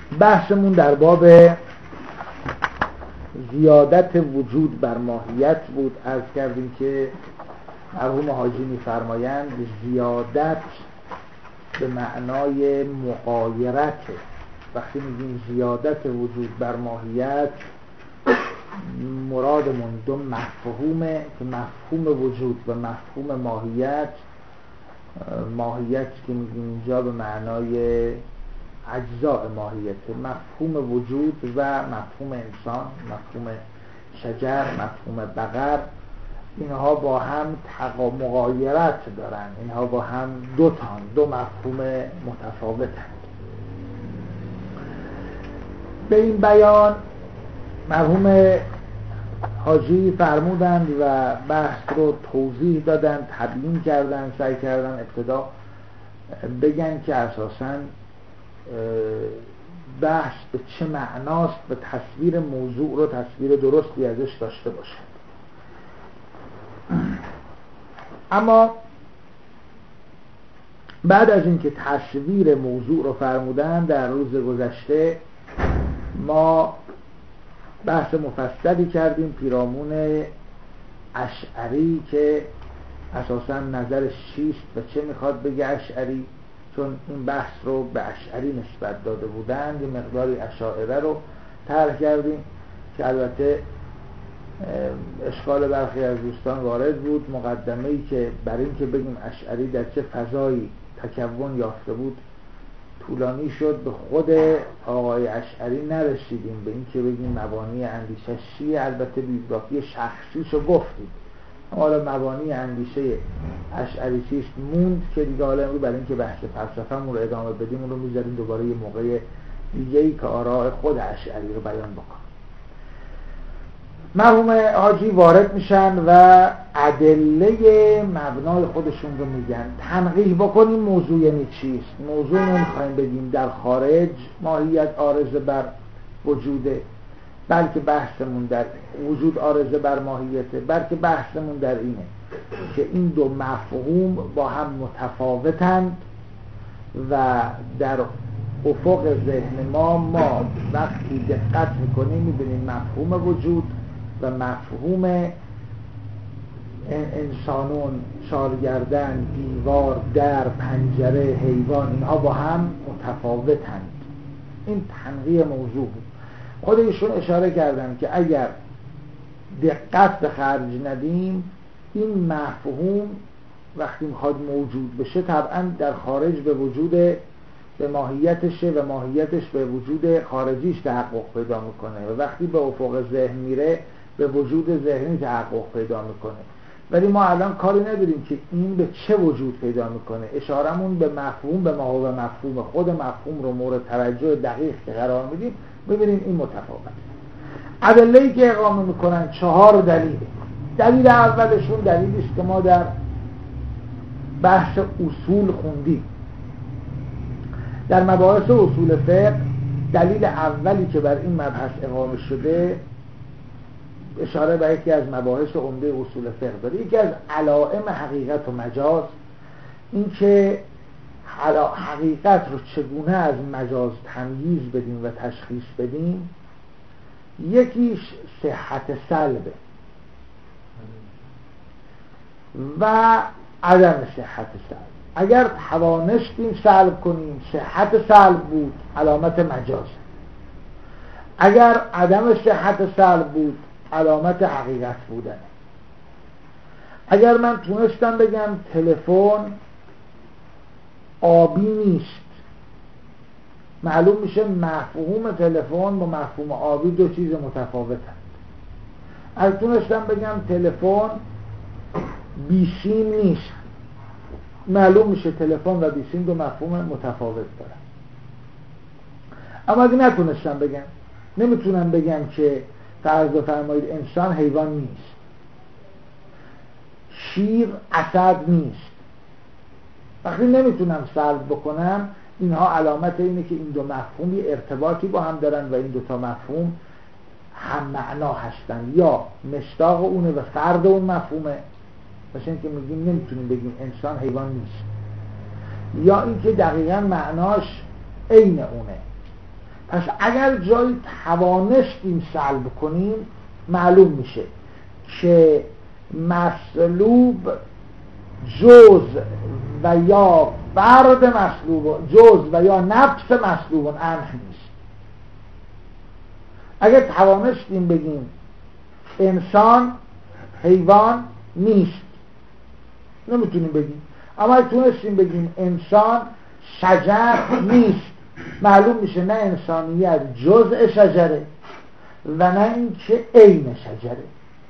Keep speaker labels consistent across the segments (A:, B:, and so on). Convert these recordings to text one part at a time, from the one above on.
A: بحثمون در باب زیادت وجود بر ماهیت بود. عرض کردیم که مرحوم حاجی می‌فرمایند زیادت به معنای مغایرت. وقتی میگیم زیادت وجود بر ماهیت، مرادمون دو مفهومه که مفهوم وجود و مفهوم ماهیت. ماهیت که میگیم اینجا به معنای اجزاء ماهیت، مفهوم وجود و مفهوم انسان، مفهوم شجر، مفهوم بقر، اینها با هم مغایرت دارن، اینها با هم دو مفهوم متفاوتند. به این بیان مرحوم حاجی فرمودند و بحث رو توضیح دادن، تبیین کردن، سعی کردن ابتدا بگن که اساساً بحث به چه معناست و تصویر موضوع رو تصویر درستی ازش داشته باشه. اما بعد از اینکه تصویر موضوع رو فرمودن، در روز گذشته ما بحث مفصلی کردیم پیرامون اشعری که اساساً نظرش چیست و چه میخواد بگه اشعری، چون این بحث رو به اشعری نسبت داده بودند. یه مقداری اشاعره رو طرح کردیم که البته اشکال برخی از دوستان وارد بود. مقدمه‌ای که بر این که بگیم اشعری در چه فضایی تکون یافته بود طولانی شد. به خود آقای اشعری نرسیدیم، به این که بگیم مبانی اندیشه چیه. البته بیوگرافی شخصیشو گفتیم، حالا مبانی اندیشه اشعری چیست موند که دیگه حالا برای این که بحث فلسفه‌مون رو ادامه بدیم اون رو میذاریم دوباره یه موقع دیگه‌ای که آراء خود اشعری رو بیان بکنم. مرحوم حاجی وارد میشن و ادله مبنای خودشون رو میگن. تنقیح بکنیم موضوع یعنی چیست. موضوع نمیخوایم بگیم در خارج ماهیت عارضه بر وجوده، بلکه بحثمون در وجود عارضه بر ماهیته، بلکه بحثمون در اینه که این دو مفهوم با هم متفاوتند و در افق ذهن ما وقتی دقت میکنیم میبینیم مفهوم وجود و مفهوم انسانون، شالگردن، دیوار، در، پنجره، حیوان، اینها با هم متفاوتند. این تنقیح موضوع بود. خود ایشون اشاره کردن که اگر دقت به خرج ندیم این مفهوم وقتی میخواد موجود بشه طبعا در خارج به وجود به ماهیتشه و ماهیتش به وجود خارجیش تحقق پیدا میکنه و وقتی به افق ذهن میره به وجود ذهنی تحقق پیدا میکنه. ولی ما الان کاری نداریم که این به چه وجود پیدا میکنه. اشارمون به مفهوم به ما و مفهوم خود مفهوم رو مورد توجه دقیق که قرار میدیم ببینیم این متفاوته. ادله‌ای که اقامه میکنن 4 دلیله. دلیل اولشون دلیلی است که ما در بحث اصول خوندیم. در مباحث اصول فقه دلیل اولی که بر این مبحث اقامه شده اشاره به یکی از مباحث عمده اصول فقه داره. یکی از علائم حقیقت و مجاز این که حقیقت رو چگونه از مجاز تمییز بدیم و تشخیص بدیم. یکیش صحت سلبه و عدم صحت سلب. اگر توانستیم سلب کنیم صحت سلب بود علامت مجاز، اگر عدم صحت سلب بود علامت حقیقت بودن. اگر من تونستم بگم تلفن آبی نیست، معلوم میشه مفهوم تلفن با مفهوم آبی دو چیز متفاوتند. اگر تونستم بگم تلفن بیسیم نیست، معلوم میشه تلفن و بیسیم دو مفهوم متفاوت دارن. اما اگه نتونستم بگم، نمیتونم بگم که فرض بفرمایید انسان حیوان نیست، شیر اسد نیست. وقتی نمیتونم سلب بکنم اینها علامت اینه که این دو مفهوم یه ارتباطی با هم دارن و این دو تا مفهوم هم معنا هستن، یا مشتاق اونه و فرد اون مفهومه، مثل این که میگیم نمیتونیم بگیم انسان حیوان نیست، یا اینکه دقیقا معناش عین اونه. پس اگر جایی توانستیم سلب کنیم معلوم میشه که مطلوب جز و یا فرد مطلوب، جز و یا نفس مطلوب انح نیست. اگر توانستیم بگیم انسان حیوان نیست، نمیتونیم بگیم. اما اگر تونستیم بگیم انسان شجر نیست، معلوم میشه نه انسانیت جزء شجره و نه اینکه عین شجره.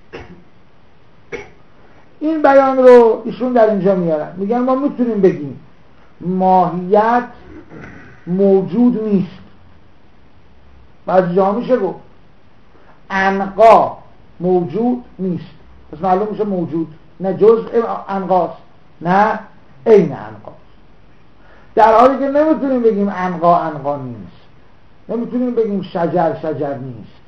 A: این بیان رو ایشون در اینجا میارن، میگن ما میتونیم بگیم ماهیت موجود نیست، بعضی جا میشه گفت عنقا موجود نیست، پس معلوم میشه موجود نه جزء عنقاست نه عین عنقاست. در حالی که نمیتونیم بگیم عنقا نیست، نمیتونیم بگیم شجر نیست.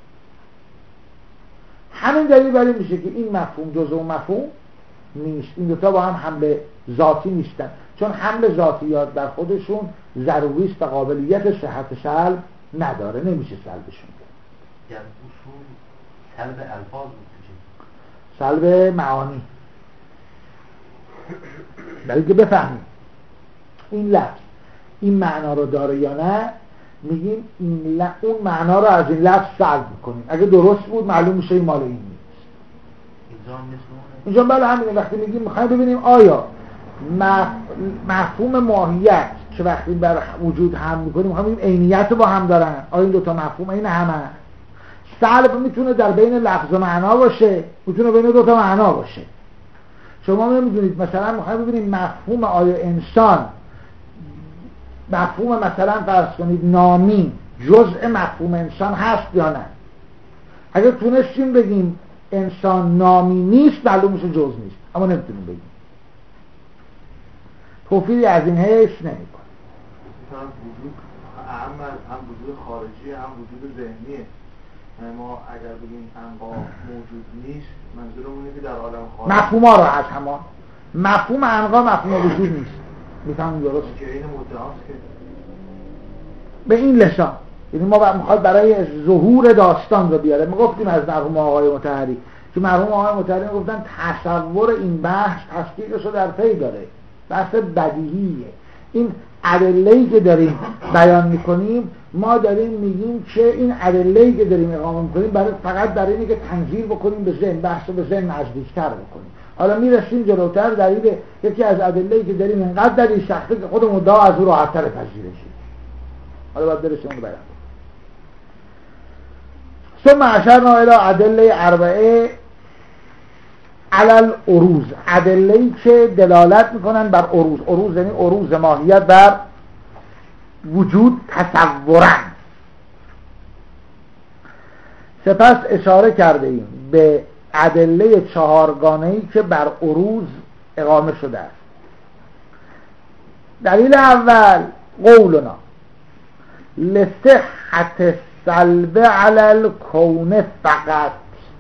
A: همین دلیل برای میشه که این مفهوم جزء و مفهوم نیست. این دوتا با هم حمل ذاتی نیستن، چون حمل ذاتیات در خودشون ضروری است و قابلیت صحت سلب نداره، نمیشه سلبشون کرد.
B: در اصول سلب الفاظ بود،
A: سلب معانی، برای که بفهمیم این لفظ این معنا رو داره یا نه، میگیم اون معنا رو از این لفظ سلب میکنیم. اگه درست بود معلوم میشه این مال این نیست. اینجا بله همینه. وقتی میگیم میخوایم ببینیم آیا مفهوم ماهیت که وقتی بر وجود هم میکنیم میخوایم ببینیم عینیت رو با هم دارن، آیا این دوتا مفهوم این همه. سلب میتونه در بین لفظ و معنا باشه، میتونه بین دوتا معنا باشه. شما نمیدونید مثلا میخوایم ببینیم مفهوم آیا انسان مفهوم مثلا فرض کنید نامی جزء مفهوم انسان هست یا نه. اگر تونستیم بگیم انسان نامی نیست معلوم میشه جزء نیست، اما نمیتونیم بگیم. توفیری از این حیث نمیکنه.
C: وجود هم وجود خارجی هم وجود ذهنیه. ما اگر بگیم عنقا موجود نیست، منظورمون اینه که در عالم خارج
A: مفهوما رو از همان مفهوم عنقا مفهوم وجود نیست. میفهمیم درست؟
C: که این مدعاست که
A: به این لسان، یعنی ما میخواد برای ظهور داستان رو بیاره. ما گفتیم از مرحوم آقای مطهری که مرحوم آقای مطهری گفتن تصور این بحث تحقیقش رو در پی داره، بحث بدیهیه. این ادله‌ای که داریم بیان میکنیم ما داریم میگیم که این ادله‌ای که داریم اقامه میکنیم برای فقط برای اینه که تنظیر بکنیم به ذهن، بحث رو به ذهن نزدیکتر بکنیم. حالا میرسیم جلوتر دلیل یکی از ادله‌ای که داریم اینقدر دلیل سخته که خود مدعا از او راحت‌تر پذیرش. حالا باید برسیم اون رو بیان. ثم اشرنا الی ادله اربعه علی العروض، ادله‌ای که دلالت میکنن بر عروض. عروض یعنی عروض ماهیت بر وجود تصورا. سپس اشاره کرده ایم به ادله چهارگانه‌ای که بر عروض اقامه شده است. دلیل اول قولنا لصحت سلب علی الکون فقط.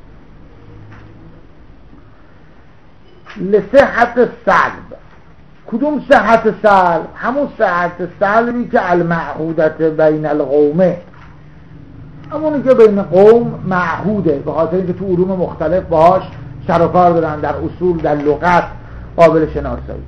A: لصحت سلب، کدوم صحت سلب؟ همون صحت سلبی که المعهودت بین القومه، همونی که بین قوم معهوده، به خاطر اینکه تو علوم مختلف باهاش سر و کار دارن، در اصول در لغت قابل شناسایی.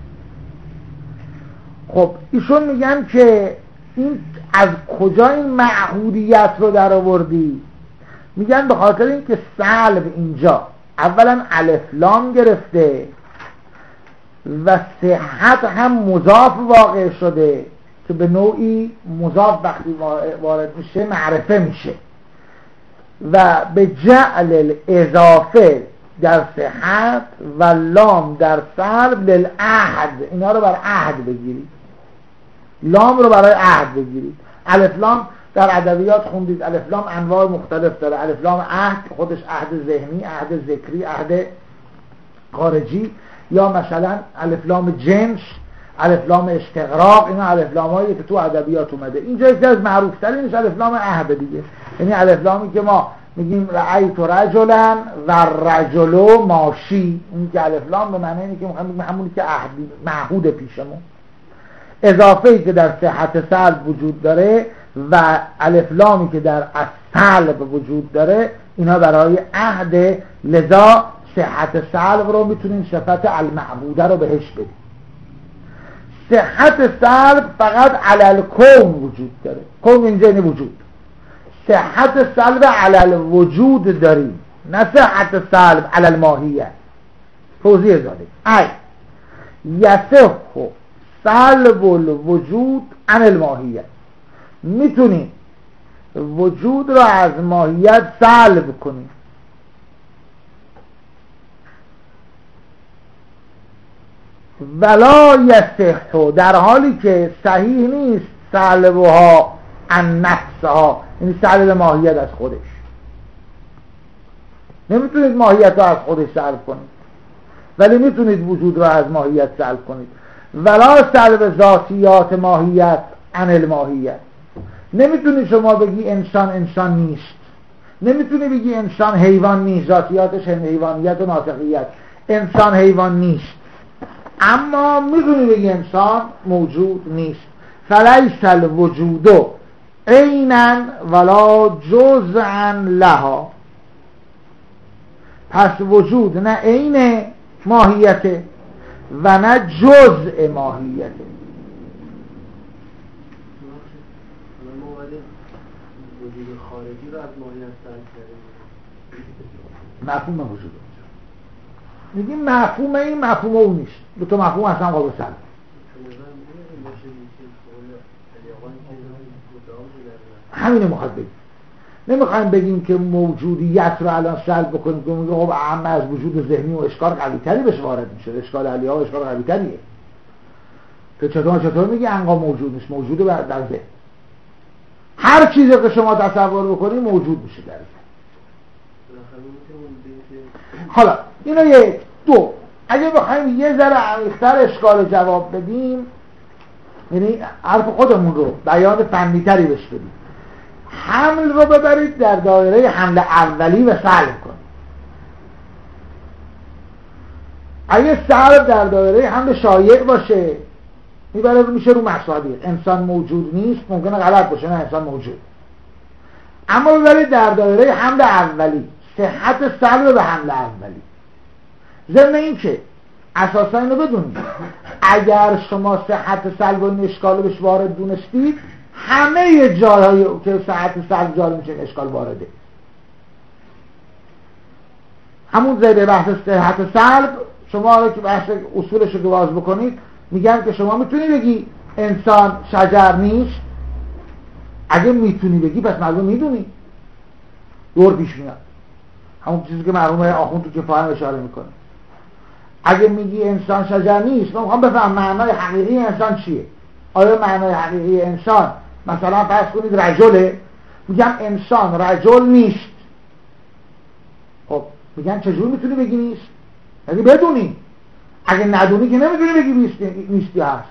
A: خب ایشون میگن که این از کجا این معهودیت رو در آوردی؟ میگن به خاطر اینکه سلب اینجا اولا الف لام گرفته و صحت هم مضاف واقع شده که به نوعی مضاف وقتی وارد میشه معرفه میشه و به جعل الاضافه در صحت و لام در سلب للعهد، اینا رو بر عهد بگیرید، لام رو برای عهد بگیرید. الف لام در ادبیات خوندید الف لام انواع مختلف داره. الف لام عهد خودش عهد ذهنی، عهد ذکری، عهد خارجی، یا مثلا الف لام جنس، الف لام استغراق. اینا الف لامایی که تو ادبیات اومده. اینجا یکی از معروف ترینش الف لام عهد دیگه، یعنی الف لامی که ما میگیم رأیت رجلا و رجل ماشی، این که الف لام به معنی اینه که میگیم همونی که عهد معهود پیشمون. اضافه‌ای که در صحت سلب وجود داره و الف لامی که در الصلب وجود داره اینا برای عهد، لذا صحت صلب رو میتونین صفت المعبوده رو بهش بدیم. صحت صلب فقط علل کون وجود داره، کون اینجا یعنی وجود. صحت صلب علل وجود داریم، نه صحت صلب علل ماهیت. توضیح داده ای یصح صلب الوجود عن الماهیت، میتونیم وجود رو از ماهیت سلب کنیم. ولا یصح، در حالی که صحیح نیست سلبها عن نفسها، یعنی سلب ماهیت از خودش. نمیتونید ماهیت رو از خودش سلب کنید، ولی میتونید وجود رو از ماهیت سلب کنید. ولا سلب ذاتیات ماهیت عن الماهیت، نمیتونی شما بگی انسان نیست، نمیتونی بگی انسان حیوان نیست، ذاتیاتش حیوانیت و ناطقیت، انسان حیوان نیست، اما میتونی بگی انسان موجود نیست. فلیس الوجود عینا ولا جزءا لها، پس وجود نه عین ماهیته و نه جزء ماهیته.
C: وجود خارجی رو از ماهیت سلب کردیم.
A: مفهوم وجود میگیم مفهوم این مفهوم اون نیست، دو تا مفهوم اصلا قابل سلب. همینه میخواد بگیم. نمیخوایم بگیم که موجودیت رو الان سلب بکنیم که میگه خب اهم از وجود ذهنی و اشکال قوی تری بهش وارد میشه. اشکال علیه ها اشکال قوی تریه. تو چطور میگی انقا موجود نیست؟ موجود در ذهن. هر چیزی که شما تصور بکنید موجود میشه در ذهن. حالا اینا یک دو، اگه بخوایم یه ذره عمیق‌تر اشکال جواب بدیم، یعنی حرف خودمون رو بیان فنی تری بهش بدیم، حمل رو ببرید در دایره حمل اولی و سلب کنید. اگه سلب در دایره حمل شایع باشه میبره میشه رو مصادیق، انسان موجود نیست، ممکنه غلط باشه، نه انسان موجود. اما ببرید در دایره حمل اولی، صحت سلب به حمل اولی. ضمن این که اساسا اینو بدونید اگر شما صحت سلب و این اشکال بهش وارد دونستید، همه جاهای که صحت سلب جاری میشه اشکال وارده. همون زیر بحث صحت سلب شما که بحث اصولش رو باز بکنید، میگن که شما میتونی بگی انسان شجر نیست. اگه میتونی بگی پس معلوم میدونی. دور پیش میاد همون چیزی که مرحوم آخوند تو کفایه اشاره میکنه. اگه میگی انسان شجر نیست، من میخوام بفهم معنای حقیقی انسان چیه. آیا معنای حقیقی انسان مثلا فرض کنید رجله؟ میگم انسان رجل نیست. خب میگن چجور میتونی بگی نیست؟ اگه بدونی، اگه ندونی که نمیتونی بگی نیستی هست.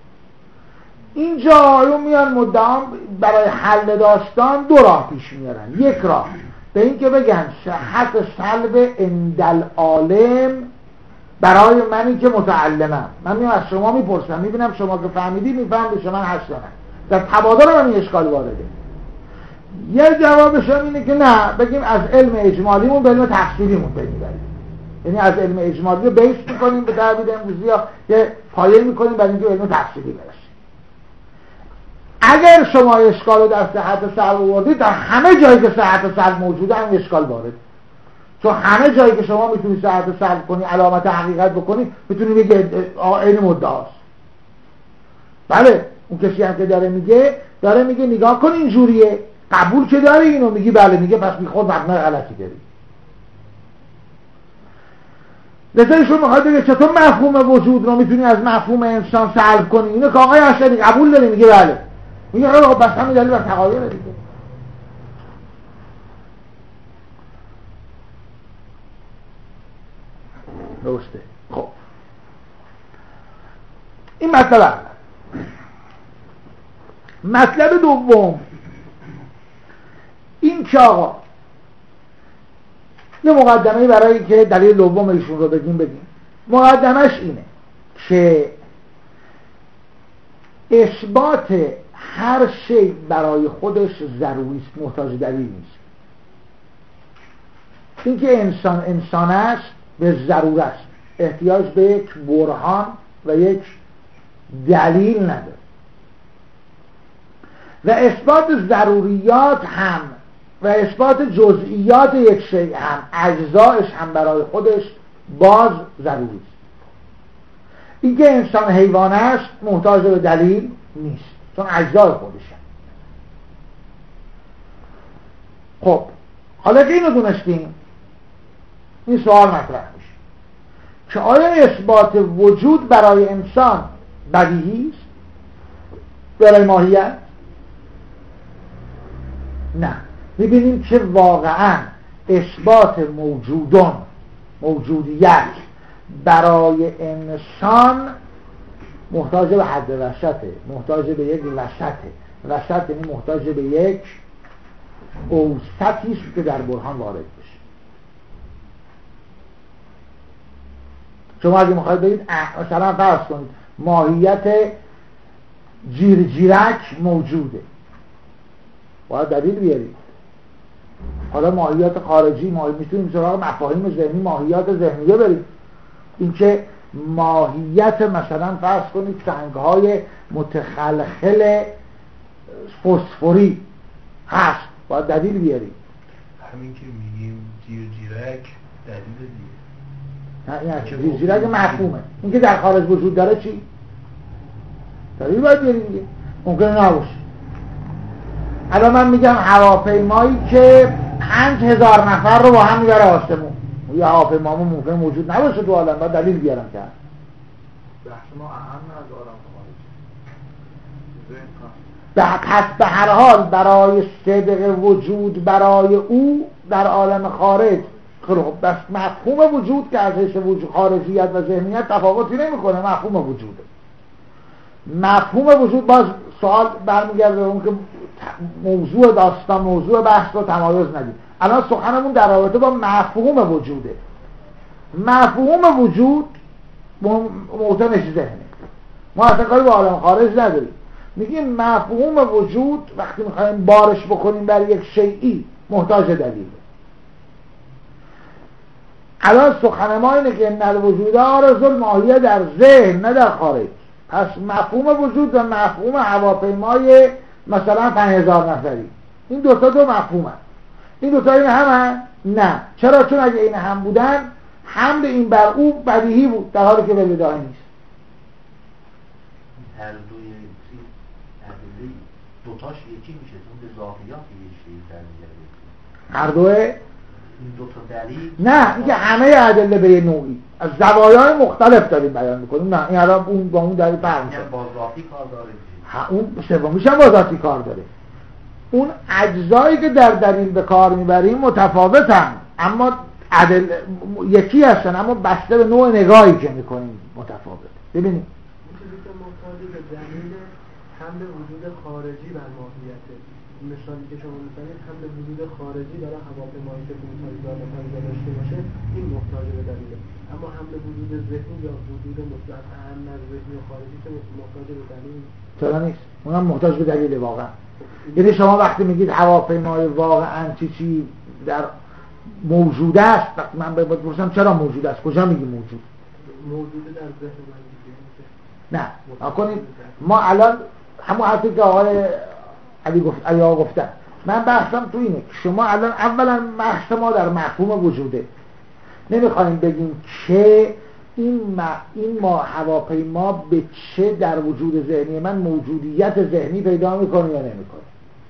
A: اینجا آیون میان مدام برای حل داستان دو راه پیش میارن. یک راه به این که بگن صحت سلب اندل عالم برای منی که متعلمم، من میام از شما میپرسم، میبینم شما که فهمیدی، میفهم به شما هست نه، در تبادل من این اشکال وارده. یه جوابش هم اینه که نه، بگیم از علم اجمالیمون به علم تفصیلیمون بگیم، یعنی از علم اجمالی رو بیس میکنیم به تعبیر امروزی ها، یه پایه میکنیم برای اینکه علم تفصیلی برسیم. اگر شما اشکال رو در صحت سلب آوردید، در همه جایی که صحت سلب موجوده هم اشکال وارد. چون همه جایی که شما میتونید صحت سلب کنی، علامت حقیقت بکنی، میتونی بگی این مدعاست. بله، اون کسی هم که داره میگه نگاه کن اینجوریه، قبول که داری اینو، میگی بله، میگه پس خود مبنای غلطی داری. لذا ایشون میخواد بگه چطور مفهوم وجود رو میتونی از مفهوم انسان سلب کنی؟ اینو که آقای اشعری قبول داری، میگه بله. میگه خب بس همین دلیل بر تغایر دیگه. درسته. خب این مطلب اول. مطلب دوم این که آقا یه مقدمه برای که دلیل دوم ایشون رو بگیم. مقدمش اینه که اثبات هر شی برای خودش ضروری است، محتاج دلیل نیست. اینکه انسان است به ضرورت است، احتیاج به یک برهان و یک دلیل نداره. و اثبات ضروریات هم و اثبات جزئیات یک شی هم، اجزایش هم برای خودش باز ضروری است. اینکه انسان حیوان است محتاج به دلیل نیست، چون اجزای خودشه. خب حالا که اینو دونستیم، این سوال مطرح میشه که آیا اثبات وجود برای انسان بدیهی است برای ماهیت؟ نه. میبینیم که واقعا اثبات موجودیت برای انسان محتاج به حد وسطه، محتاج به یک وسط یعنی محتاج به یک اوسطی است که در برهان وارد بشه. شما اگه میخواید بگید مثلا فرض کنید ماهیت جیرجیرک موجوده، باید دلیل بیارید. حالا ماهیات خارجی میتونیم سراغ مفاهیم ذهنی، ماهیات ذهنیه بریم. اینکه ماهیت مثلا فرض کنید سنگ‌های متخلخل فسفوری هست، باید دلیل بیارید.
C: همین که میگیم جیرجیرک دلیل دیگه.
A: نه این جیرجیرک مفهومه. اینکه در خارج وجود داره چی؟ دلیل باید بیارید دیگه. ممکنه نباشه. الان من میگم هواپیمایی که 5000 نفر رو با هم میبره آسمون، یه هواپیمامون ممکنه موجود نباشه تو عالم، باید دلیل بیارم که
C: بحث ما اهم ندارم
A: پس به هر حال برای صدق وجود برای او در عالم خارج، خب بس مفهوم وجود که از حیث وجود خارجیت و ذهنیت تفاوتی نمیکنه، مفهوم وجوده. مفهوم وجود باز سوال برمیگرده به اون که موضوع داستان، موضوع بحث رو تمایز ندید. الان سخنمون در رابطه با مفهوم وجوده. مفهوم وجود موطنش ذهنه، ما اصلا کاری با عالم خارج نداریم. میگیم مفهوم وجود وقتی میخوایم بارش بکنیم بر یک شیئی محتاج دلیله. الان سخن ما اینه که ان الوجود عارض الماهیه در ذهن نه در خارج. پس مفهوم وجود و مفهوم هواپیمای مثلا 5000 نفری، این دوتا دو مفهوم هست. این دوتا این هم نه. چرا؟ چون اگه این هم بودن حمل این بر او بدیهی بود، در حالی که بدیهی نیست.
B: هر دوی ادله دوتاش یکی میشه، چون به ذاتیات یه چیزی برمیگرده.
A: هر دوه
B: این دو تا دلیل
A: نه، اینکه همه ادله به نوعی از زوایای مختلف داریم بیان میکنیم. نه این الان اون با اون دلیل فرق میشه.
B: با ذاتی کار داره.
A: اون سومیش هم با ذاتی کار داره. اون اجزایی که در دلیل به کار میبریم متفاوتن، اما یکی هستن، اما بسته به نوع نگاهی که میکنیم متفاوت. ببینیم
D: چیزی که محتاج به دلیل حمل وجود خارجی بر ماهیته. مثالی که شما می‌زنید حمل وجود خارجی برای هواپیمایی که 5000 نفر داشته باشه، این محتاج به دلیله. اما حمل وجود ذهنی یا وجود مطلق اهم از ذهنی و خارجی که محتاج به دلیل
A: چرا نیست؟ اونم محتاج به دلیل واقعا. یعنی شما وقتی میگید هواپیمای واقعا چی در موجود است، وقتی من باید بپرسم چرا موجود است، کجا میگی موجود؟
D: موجود در ذهن من دیگه.
A: نه نکنید ما الان همون حرفی که آقای علی گفتن، من بحثم تو اینه که شما الان اولا بحث ما در مفهوم وجوده. نمیخوایم بگیم که این ما هواپیما به چه در وجود ذهنی من موجودیت ذهنی پیدا میکنه یا نمیکنه.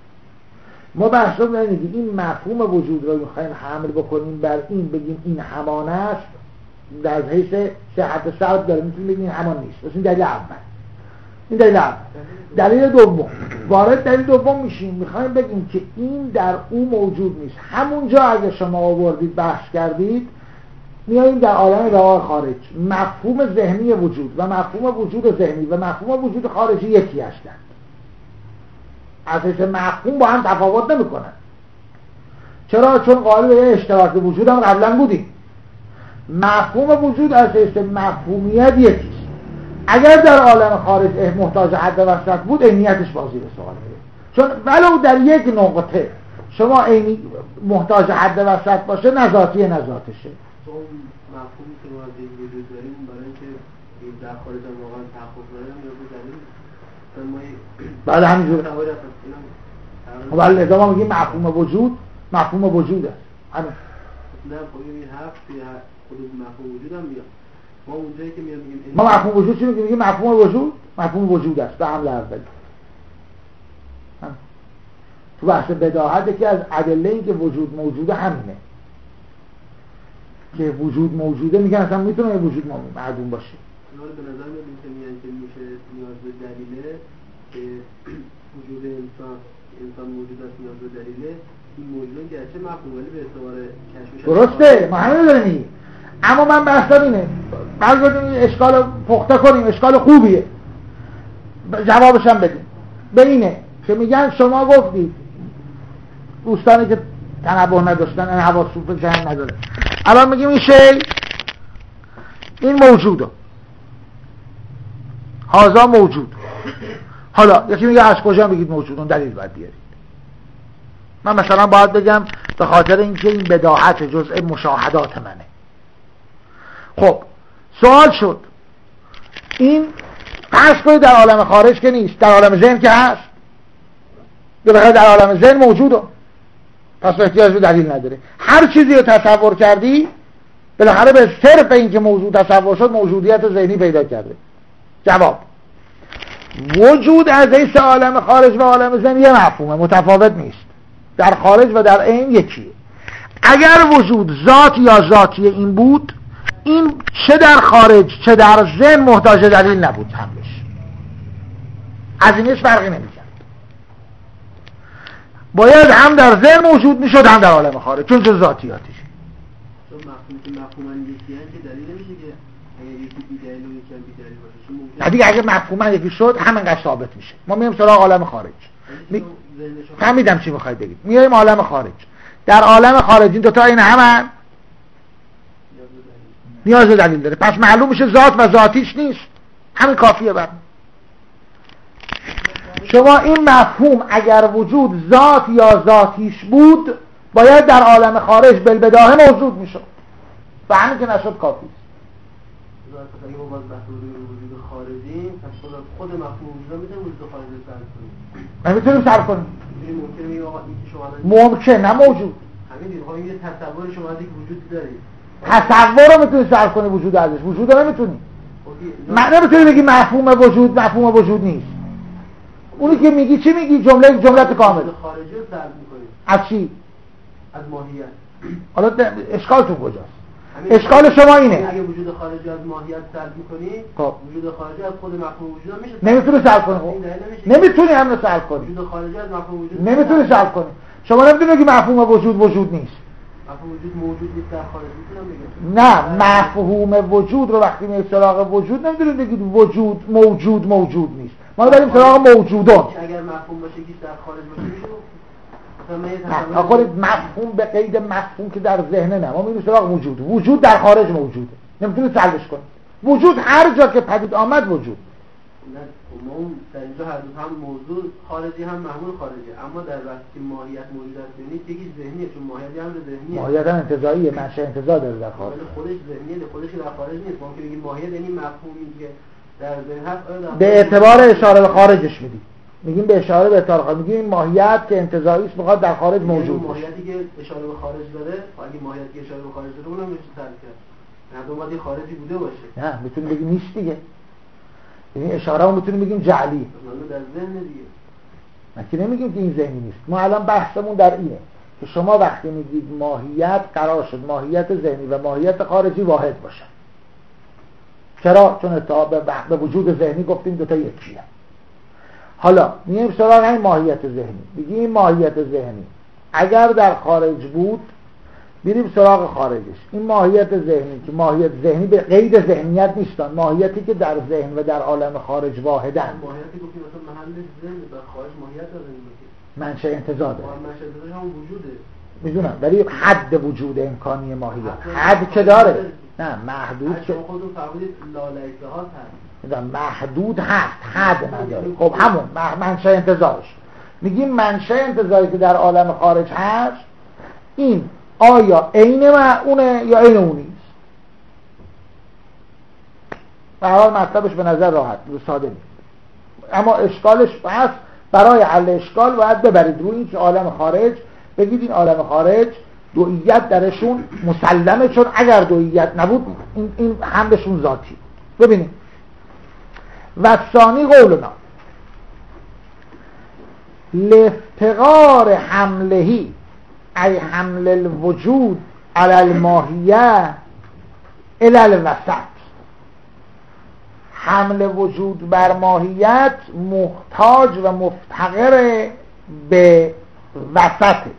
A: ما بحث رو نمیگیم این مفهوم وجود رو میخوایم حمل بکنیم بر این، بگیم این همان است، در حیث صحت سلب داره میتونیم بگیم این همان نیست. این دلیل اول. این دلیل اول. دلیل دوم، وارد دلیل دوم میشیم، میخوایم بگیم که این در او موجود نیست. همونجا اگه شما آوردید بحث کردید، میاییم در عالم راه خارج. مفهوم ذهنی وجود و مفهوم وجود ذهنی و مفهوم وجود خارجی یکی هستند. از حیث مفهوم با هم تفاوت نمیکنن. چرا؟ چون قائل به اشتراک وجود هم قبلا بودیم. مفهوم وجود از حیث مفهومیت یکیست، اگر در عالم خارج محتاج حد وسط بود عینیتش بازی به سوال میره، چون ولو در یک نقطه شما عینی محتاج حد وسط باشه نذاتی نذاتشه.
D: اون مفهومی که ما از این وجود داریم برای اینکه این در خارج واقعا تحقق داره یا دلیل
A: بله همینجوره. ولی لذا ما میگیم مفهوم وجود مفهوم وجود است. همین.
D: نه خب این حرف توی خود مفهوم وجود هم میاد. ما اونجایی که میگیم
A: ما مفهوم وجود چی میگیم؟ مفهوم وجود مفهوم وجود است به حمل اولی. تو بحث بداهت یکی از ادله این که وجود موجوده همینه که وجود موجوده، میگن اصلا میتونه وجود معدوم باشه.
D: اینا رو به نظر میاد که میگن که میشه نیاز به دلیله که وجود انسان موجود است، نیاز به دلیله این موجود گرچه مفهوم ولی به اعتبار کشفش
A: درسته، ما همین داریم میگیم. اما من بحثم اینه برگردیم اشکال پخته کنیم، اشکال خوبیه جوابش هم بدیم. به اینه که میگن شما گفتید دوستانی که تنبه نداشتن این حواس رو به ذهن نداره، الان میگیم این شی این موجوده هازا موجود. حالا یکی میگه از کجا میگید موجود؟ اون دلیل باید بیارید. من مثلا باید بگم به خاطر اینکه این بداهت جزء مشاهدات منه. خب سوال شد این فرض کنید در عالم خارج که نیست، در عالم ذهن که هست، یا بخاطر در عالم ذهن موجوده، پس احتیاج به دلیل نداره. هر چیزی رو تصور کردی بالاخره به صرف اینکه موجود تصور شد موجودیت ذهنی پیدا کرده. جواب وجود از حیث عالم خارج و عالم ذهن یه مفهومه، متفاوت نیست. در خارج و در عین یکیه. اگر وجود ذات یا ذاتی این بود، این چه در خارج چه در ذهن محتاج دلیل نبود همش، از اینش فرقی نمی‌کرد. باید هم در ذهن موجود میشد هم در عالم خارج، چون جز ذاتیاتشه.
D: چون مفهوماً یکی هست که دلیل نمیشه که اگه یکی بی دلیل و یکی هم بی دلیل باشه. چون ممکنه
A: دیگه اگه مفهوماً یکی شد همینقدر ثابت میشه. ما میایم سراغ عالم خارج. فهمیدم چی میخواید بگید. میایم عالم خارج. در عالم خارج این دو تا این همن، نیاز به دلیل داره. پس معلوم میشه ذات و ذاتیش نیست. همین کافیه برام. شما این مفهوم اگر وجود ذات یا ذاتیش بود باید در عالم خارج بالبداهه موجود میشد و همین که نشد کافی است.
D: اگه ما باز بحث وجود خارجی پس خود مفهوم وجود میتونه وجود خارجی رو سرد کنیم.
A: ما میتونیم سرد کنیم.
D: ممکنه میگه آقا این که شما
A: ممکن نه موجود.
D: همین دیگه خواهیم یه تصور شما از یک وجود دارید.
A: تصور رو میتونی سرد کنی وجود ازش، وجود رو نمیتونی. من نمیتونی بگی مفهوم وجود نیست. اونی که میگی چی میگی؟ جملت کامل.
D: خارجی رو سرد میکنید.
A: از چی؟
D: از ماهیت.
A: حالا اشکال تو کجاست؟ اشکال شما اینه
D: اگه وجود خارجی از ماهیت سلب می‌کنی، وجود خارجی از خود مفهوم وجود هم میشه.
A: نمیتونی سلب کنی. نمیتونی هم رو سلب کنی.
D: وجود خارجی از مفهوم وجود
A: نمیتونی سلب کنی. شما نمیتونی بگی مفهوم وجود نیست.
D: مفهوم وجود موجود نیست در خارج، میتونم بگم.
A: نه، مفهوم وجود رو وقتی میای سراغ وجود نمیتونی بگید وجود موجود نیست. ما داریم سراغ موجودان.
D: اگر مفهوم باشه که در خارج باشه میشه
A: آخرید مفهوم به قید مفهوم که در ذهنه نه، ما میریم سراغ وجود در خارج موجوده، نمیتونی سلبش کنی. وجود هر جا که پدید آمد وجود.
D: نه ما در اینجا هر دو هم موضوع خارجی هم معمول خارجی، اما در وقتی که ماهیت موجود است یعنی دیگه ذهنیه، چون ماهیت هم ذهنیه.
A: ماهیت هم انتزاعیه، منشأ انتزاع داره در خارج.
D: خودش ذهنیه، خودش در خارج نیست. ممکن بگیم ماهیت یعنی مفهومی که در ذهن هست
A: به اعتبار اشاره به خارجش میدیم. میگیم به اشاره به اعتبار خارج، میگیم ماهیت که انتزاعی است میخواد در خارج موجود باشه.
D: ماهیتی که اشاره به خارج داره، اگه ماهیتی که اشاره به خارج داره اونم میشه تعریف کرد. نه باید خارجی بوده باشه.
A: نه میتونیم بگیم نیست دیگه. یعنی اشاره رو میتونیم بگیم جعلی.
D: در ذهن دیگه.
A: ما که نمیگیم که این ذهنی نیست. ما الان بحثمون در اینه که شما وقتی میگید ماهیت قرار شد ماهیت ذهنی و ماهیت خارجی واحد باشن. چرا؟ چون به وجود ذهنی گفتیم دو تا یکیه. حالا میایم سراغ این ماهیت ذهنی. میگیم این ماهیت ذهنی اگر در خارج بود بریم سراغ خارجش. این ماهیت ذهنی که ماهیت ذهنی به قید ذهنیت نیستن، ماهیتی که در ذهن و در عالم خارج واحدن.
D: ماهیتی گفتیم مثلا محل ذهن در خارج ماهیت داره،
A: منشأ انتزاع داره.
D: منشأ انتزاعش هم وجوده.
A: میدونم ولی حد وجود امکانی ماهیت حد که داره. نه محدود
D: شما خودتون فرمودید لاله اتحاد هست.
A: محدود هست، حد نداره. خب همون منشأ انتزاعش. میگیم منشأ انتزاعی که در عالم خارج هست این آیا عین اونه یا عین اون نیست؟ به هر حال مطلبش به نظر راحت و ساده نیست، اما اشکالش هست. برای حل اشکال باید ببرید روی این که عالم خارج، بگید این عالم خارج دوئیت درشون مسلمه، چون اگر دوئیت نبود این حملشون ذاتی. ببینید و ثانی قولنا لافتقار حملهی ای حمل الوجود علی الماهیه الی الوسط. حمل وجود بر ماهیت محتاج و مفتقر به وسطه.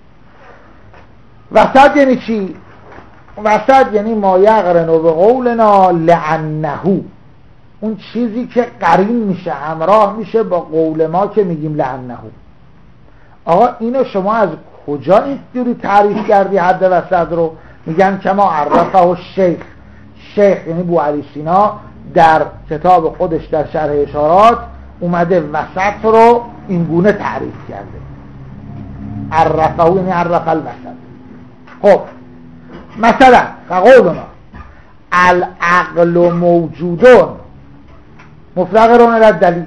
A: وسط یعنی چی؟ وسط یعنی ما یقرن به قولنا لعنه، اون چیزی که قرین میشه، همراه میشه با قول ما که میگیم لعنه. آقا اینو شما از کجا اینجوری تعریف کردی حد وسط رو؟ میگن کما عرفه الشیخ. شیخ یعنی بو علی سینا در کتاب خودش در شرح اشارات اومده وسط رو این گونه تعریف کرده، عرفه یعنی عرف الوسط. خب مثلا قولنا العقل موجودون مفتقرون الی الدلیل.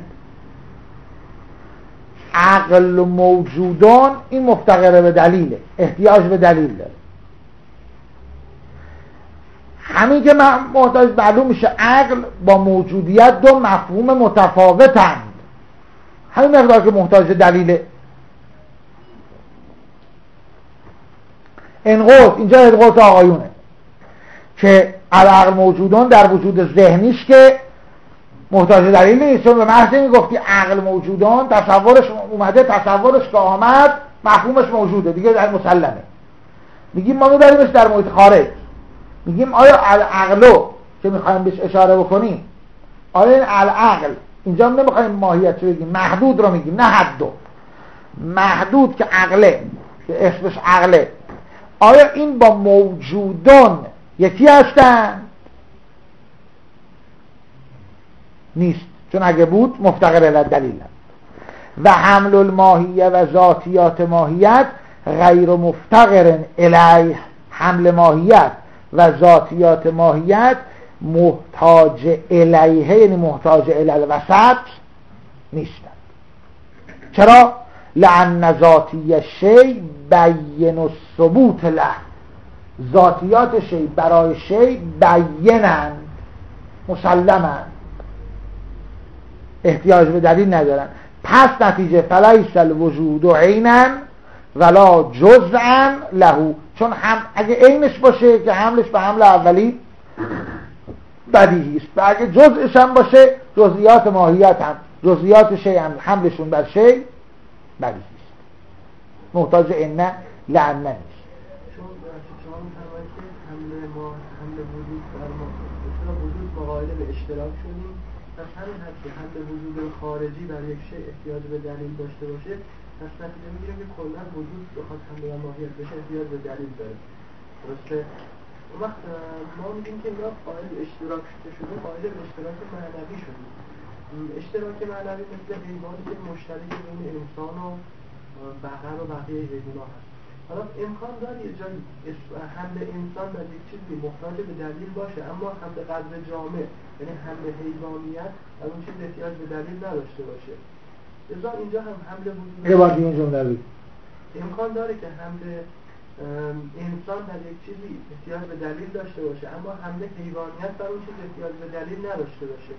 A: عقل موجودون این مفتقره به دلیله، احتیاج به دلیل داره. همین که محتاج معلوم میشه عقل با موجودیت دو مفهوم متفاوتند، همین مقدار که محتاج دلیله. انقاض اینجا انقاض آقایونه که العقل موجودون در وجود ذهنیش که محتاج دلیل نیست، چون به محض این گفتی عقل موجودان تصورش اومده، تصورش که آمد مفهومش موجوده دیگه، در مسلمه. میگیم ما میبریمش در محیط خارج، میگیم آیا العقلو که میخوایم بهش اشاره بکنیم، آیا این العقل اینجا نمیخوایم ماهیت رو بگیم، محدود رو میگیم، نه حدو، محدود که عقله، که اسمش عقله، آیا این با موجودان یکی هستن؟ نیست، چون اگه بود مفتقر الی دلیل. و حمل الماهیه و ذاتیات ماهیت غیر مفتقر الی حمل ماهیت و ذاتیات ماهیت محتاج الیه، یعنی محتاج الی الوسط نیستند. چرا؟ لأن ذاتی شی بین الثبوت له، ذاتیات شی برای شی بینند، مسلمند، احتیاج به دلیل ندارن. پس نتیجه فلیس الوجود عینا ولا جزءا له، چون هم اگه عینش باشه که حملش به حمل اولی بدیهی است، و اگه جزءش هم باشه جزئیات ماهیت هم جزئیات شی هم حملشون بر شی بدیهی است، محتاج عین لعنه نیست.
D: چون شما می‌فرمایید که حمل وجود بر ما، چرا وجود مقابل به اشتراک شدیم، پس همین هست که حمل وجود خارجی بر یک شی احتیاج به دلیل داشته باشه، پس نتیجه میگیریم که کلا وجود بخواد حمل بر ماهیت بشه احتیاج به دلیل داره. درسته؟ اون وقت ما میگیم که یا قائل اشتراک شده، قائل به اشتراک معنوی شدیم. اشتراک معنوی مثل حیوانی که مشترک بین انسان و بقر و بقیه حیوانات هست. حالا امکان داره یه جایی حمل انسان بر یک چیزی محتاج به دلیل باشه، اما حمل قدر جامع یعنی حمل حیوانیت از اون چیز احتیاج به دلیل نداشته باشه. لذا اینجا هم حمل وجود امکان داره که حمل انسان در یک چیزی احتیاج به دلیل داشته باشه، اما حمل حیوانیت بر اون چیز احتیاج به دلیل نداشته باشه.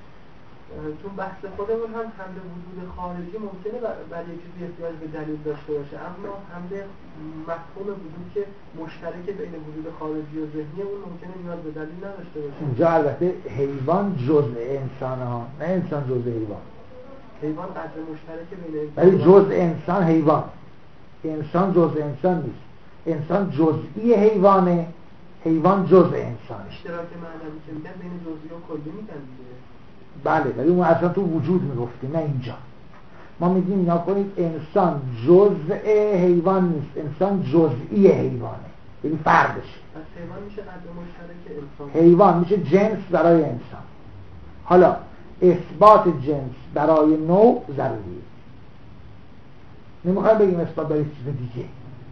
D: چون بحث خودمون هم حمل وجود خارجی ممکنه بر یک چیزی احتیاج به دلیل داشته باشه، اما حمل مفهوم وجود که مشترک بین وجود خارجی و ذهنی اون ممکنه نیاز به دلیل نداشته باشه.
A: اینجا البته حیوان جزء انسان ها، نه انسان جزء حیوان.
D: حیوان قدر مشترک بین انسان،
A: ولی جزء انسان حیوان، انسان جزء انسان نیست. انسان جزئی حیوانه، حیوان جزء انسان.
D: اشتراک معنوی که میگن بین جزئی و کلی میگن دیگه.
A: بله، ولی اون اصلا تو وجود میگفتیم، نه اینجا. ما میگیم اینا کنید انسان جزء حیوان نیست، انسان جزئی حیوانه، یعنی فردشه.
D: پس حیوان میشه قدر مشترک انسان،
A: حیوان میشه جنس برای انسان. حالا اثبات جنس برای نوع ضروریه، نمیخوایم بگیم اثبات برای چیز دیگه.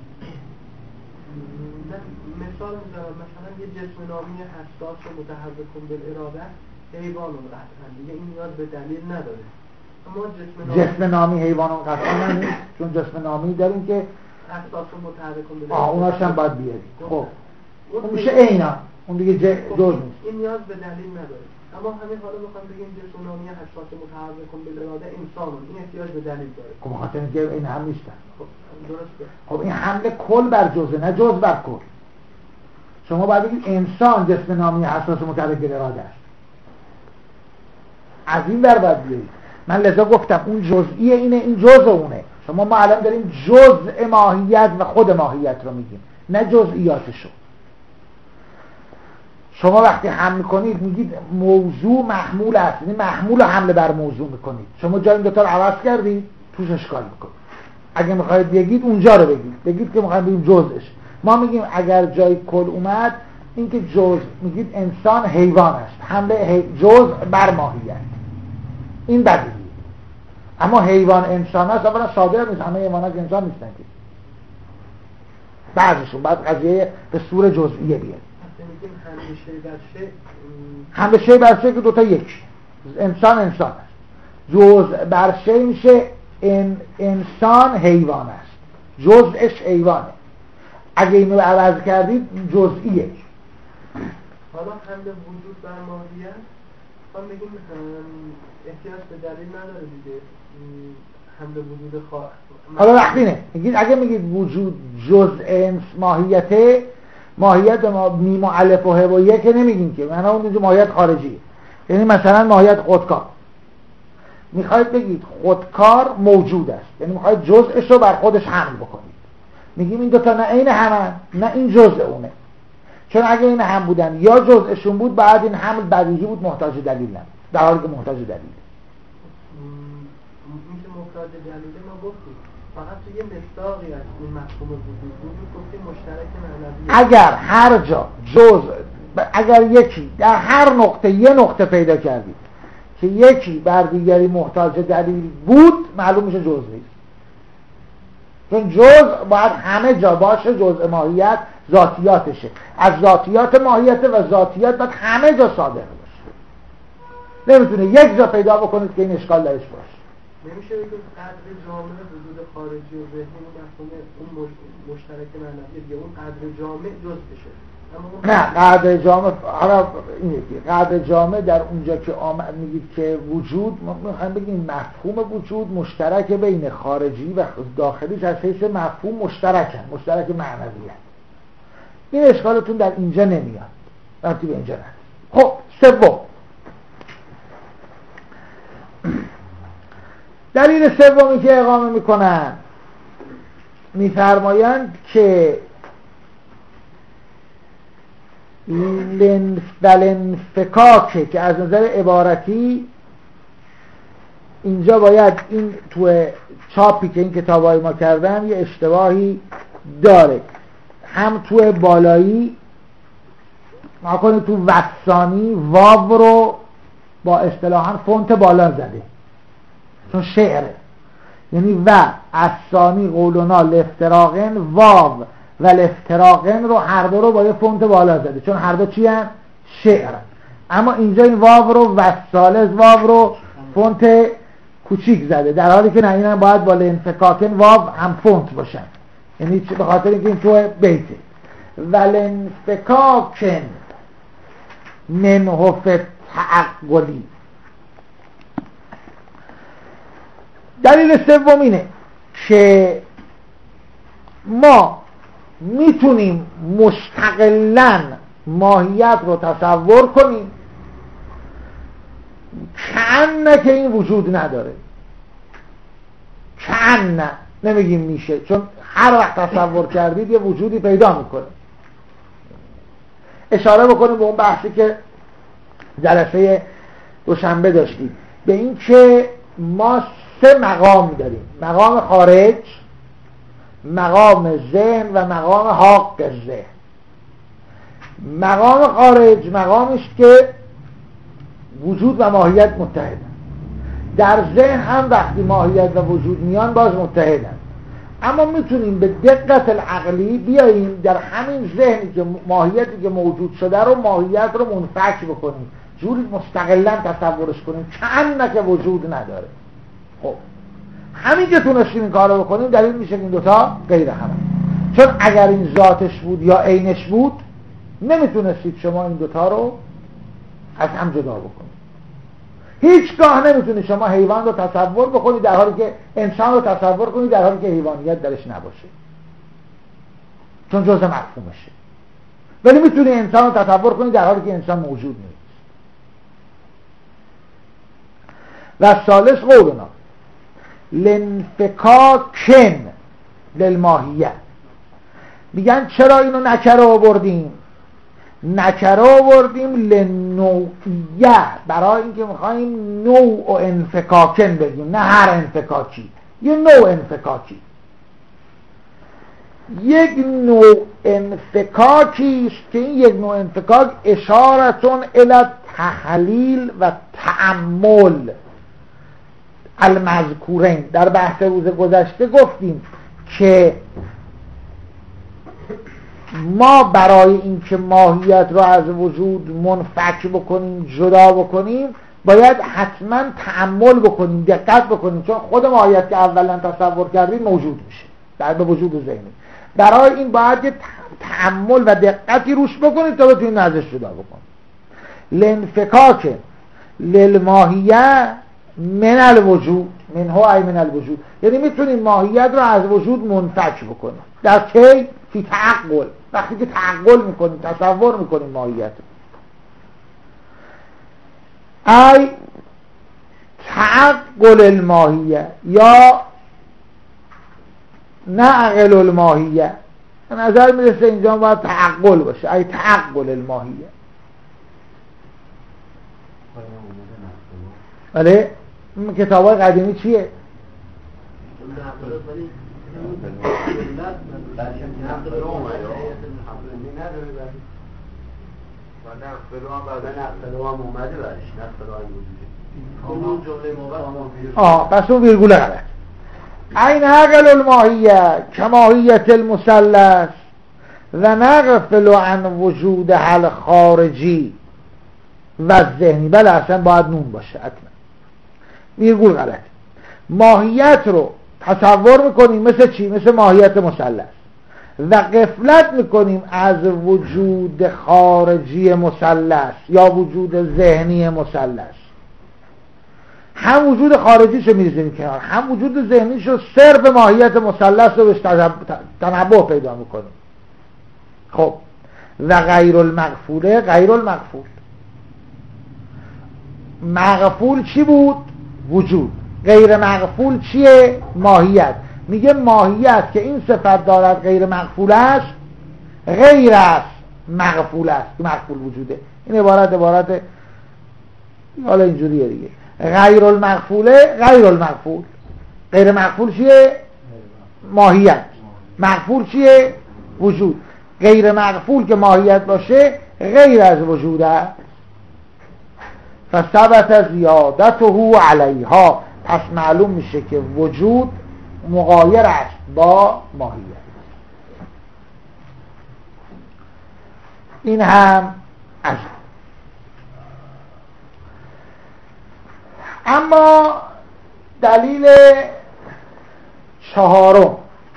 D: مثال میزنم، مثلا یه جسم نامی حساس و متحرک بالاراده حیوان قطعا دیگه این نیاز به دلیل نداره. اما
A: جسم نامی حیوان قطعا نیست، چون جسم نامی داریم که
D: حساس و متحرک بالاراده
A: اوناش هم باید بیاریم. خب اون میشه اینا، اون دیگه جز نیست،
D: این نیاز به دلیل نداره. اما همین حالا میخوام بگیم جسم نامی حساس و متحرک بالاراده انسانون، این احتیاج به دلیل داره.
A: خب خاطر اینکه این هم نیستن.
D: درسته.
A: خب این حمله کل بر جزء، نه جز بر کل. شما باید بگید انسان جسم نامی حساس و متحرک بالاراده است، از این بر باید بیایید. من لذا گفتم اون جزئیه اینه، این جزء اونه. ما الان داریم جزء ماهیت و خود ماهیت رو میگیم، نه جزئیاتشو. شما وقتی حمل میکنید میگید موضوع محمول است، یعنی محمول حمله بر موضوع میکنید. شما جای این دوتا رو عوض کردید توش اشکال میکنید. اگه میخواید بگید اونجا رو بگید که میخوایم بگیم جزءش. ما میگیم اگر جای کل اومد این که جزء، میگید انسان حیوان است، حمله جزء بر ماهیت، این بدیهیه. اما حیوان انسان است، اولا صادر نیست، همه حیوانات انسان نیستن که، بعضشون بعد قضیه به صورت جزئیه بیاد. حمله شی بر شی که دوتا یک، انسان است، جزء بر شی میشه انسان حیوان است، جزءش حیوانه. اگه اینو عوض کردید جزئیه.
D: حالا حمله وجود بر ماهیت ما میگیم احتیاج به دلیل نداره دیگه، حمله وجود
A: حالا وقتی میگید اگه میگید وجود جزء ماهیت ما میم و الف و ه و ی که نمیگیم که، معنی اون ماهیت خارجیه. یعنی مثلا ماهیت خودکار، میخواید بگید خودکار موجود است، یعنی میخواید جزءش رو بر خودش حمل بکنید، میگیم این دوتا نه عین همن نه این جزء اونه. چون اگه این هم بودن یا جزءشون بود بعد این حمل بدیهی بود، محتاج دلیل نبود، در حالی که محتاج دلیل.
D: این که محتاج دلیل ما گفتیم فقط توی یه مصداقی از این مفهوم وجود گفتیم مشترک معنوی.
A: اگر هر جا اگر یکی در هر نقطه یه نقطه پیدا کردید که یکی بر دیگری محتاج دلیل بود، معلوم میشه جزء نیست. چون جزء باید همه جا باشه، جزء ماهیت ذاتیاتشه، از ذاتیات ماهیت و ذاتیات باید همه جا صادر باشه. نمیتونه یک جا پیدا بکنید که این اشکال درش باشه.
D: نمیشه بگید قدر جامع وجود خارجی و ذهنی و مفهوم اون مشترک معنوی دیگه، اون قدر جامع جزءشه.
A: نه قدر جامع، حالا اینه که قدر جامع در اونجا که آمد میگید که وجود، ما میخوایم بگیم مفهوم وجود مشترک بین خارجی و داخلی، از حیث مفهوم مشترک معنویه. این اشکالتون در اینجا نمیاد، ربطی به اینجا نداره. خب سوم، دلیل سومی که اقامه میکنن میفرمایند که الانفکاک، که از نظر عبارتی اینجا باید این تو چاپی که این کتابای ما کردن یه اشتباهی داره. هم تو بالایی ما کنید تو وثانی واو رو با اصطلاحاً فونت بالا زده، چون شعره، یعنی و الثانی قولنا الافتراقن، واو و الافتراقن رو هر دو رو با یه فونت بالا زده، چون هر دو چی هن؟ شعر. اما اینجا این واو رو و الثالث واو رو فونت کوچیک زده، در حالی که نه، این هم باید با الانفکاکن واو هم فونت باشن، یعنی به خاطر اینکه این تو بیته ولنفکاکن منه فتعقلی. دلیل سوم اینه که ما میتونیم مستقلاً ماهیت رو تصور کنیم کأن که این وجود نداره، کأن نمیگیم میشه، چون هر وقت تصور کردید یه وجودی پیدا میکنه. اشاره بکنیم به اون بحثی که جلسه دوشنبه داشتیم، به این که ما 3 مقام داریم: مقام خارج، مقام ذهن و مقام حق ذهن. مقام خارج مقامیش که وجود و ماهیت متحدن. در ذهن هم وقتی ماهیت و وجود میان باز متحدن، اما میتونیم به دقت العقلی بیاییم در همین ذهنی که ماهیتی که موجود شده رو ماهیت رو منفک بکنیم، جوری مستقلا تصورش کنیم که وجود نداره. خب همین که تونستیم این کار رو بکنیم دلیل میشه که این دوتا غیر هم، چون اگر این ذاتش بود یا عینش بود نمیتونستید شما این دوتا رو از هم جدا بکنید. هیچگاه نمیتونید شما حیوان رو تصور بکنید در حالی که انسان رو تصور کنید در حالی که حیوانیت درش نباشه، چون جزء مفهومشه. ولی میتونید انسان رو تصور کنید در حالی که انسان موجود نیست. و ثالث قولنا لانفکاکن للماهیه. میگن چرا اینو نکره آوردیم؟ نکره آوردیم لنوعیه، برای اینکه میخواییم نوع و انفکاکن بگیم، نه هر انفکاکی، یه نوع انفکاکی. یک نوع انفکاکی است که این یک نوع انفکاک اشارتون الی تحلیل و تأمل المذکورین. در بحث روز گذشته گفتیم که ما برای اینکه ماهیت را از وجود منفک بکنیم، جدا بکنیم، باید حتما تأمل بکنیم، دقت بکنیم، چون خود ماهیت که اولا تصور کردیم موجود میشه در به وجود ذهنی. برای این باید یه تأمل و دقتی روش بکنید تا بتونید ازش جدا بکنید. لانفکاک للماهیه من الوجود، منه ای من الوجود، یعنی میتونیم ماهیت را از وجود منفک بکنیم. در کی؟ فی تعقل، وقتی که تعقل میکنیم، تصور میکنیم ماهیت. ای تعقل الماهیه یا نعقل الماهیه. به نظر میرسه اینجا باید تعقل باشه، ای تعقل الماهیه. بله کتابای قدیمی چیه؟ پس اون ویرگول غلط. این نقل الماهیه کماهیت المثلث و نغفل عن وجود حل خارجی و ذهنی. بله اصلا باید نون باشه، حتما ویرگول غلط. ماهیت رو تصور میکنیم مثل چی؟ مثل ماهیت مثلث و غفلت میکنیم از وجود خارجی مثلث یا وجود ذهنی مثلث. هم وجود خارجیشو میریزیم کنار، هم وجود ذهنیشو صرف ماهیت مثلث رو بهش تنبه پیدا میکنیم. خب و غیر المغفوله، غیر المغفول. مغفول چی بود؟ وجود. غیر مغفول چیه؟ ماهیت. میگه ماهیت که این صفت دارد غیر مغفول است، غیر است مغفول است که مغفول وجوده. این عبارت حالا اینجوریه دیگه. غیر المغفوله غیر المغفول. غیر مغفول چیه؟ ماهیت. مغفول چیه؟ وجود. غیر مغفول که ماهیت باشه غیر از وجوده. فثبت زیادته علیها، پس معلوم میشه که وجود مغایر است با ماهیت. این هم از اما دلیل چهارم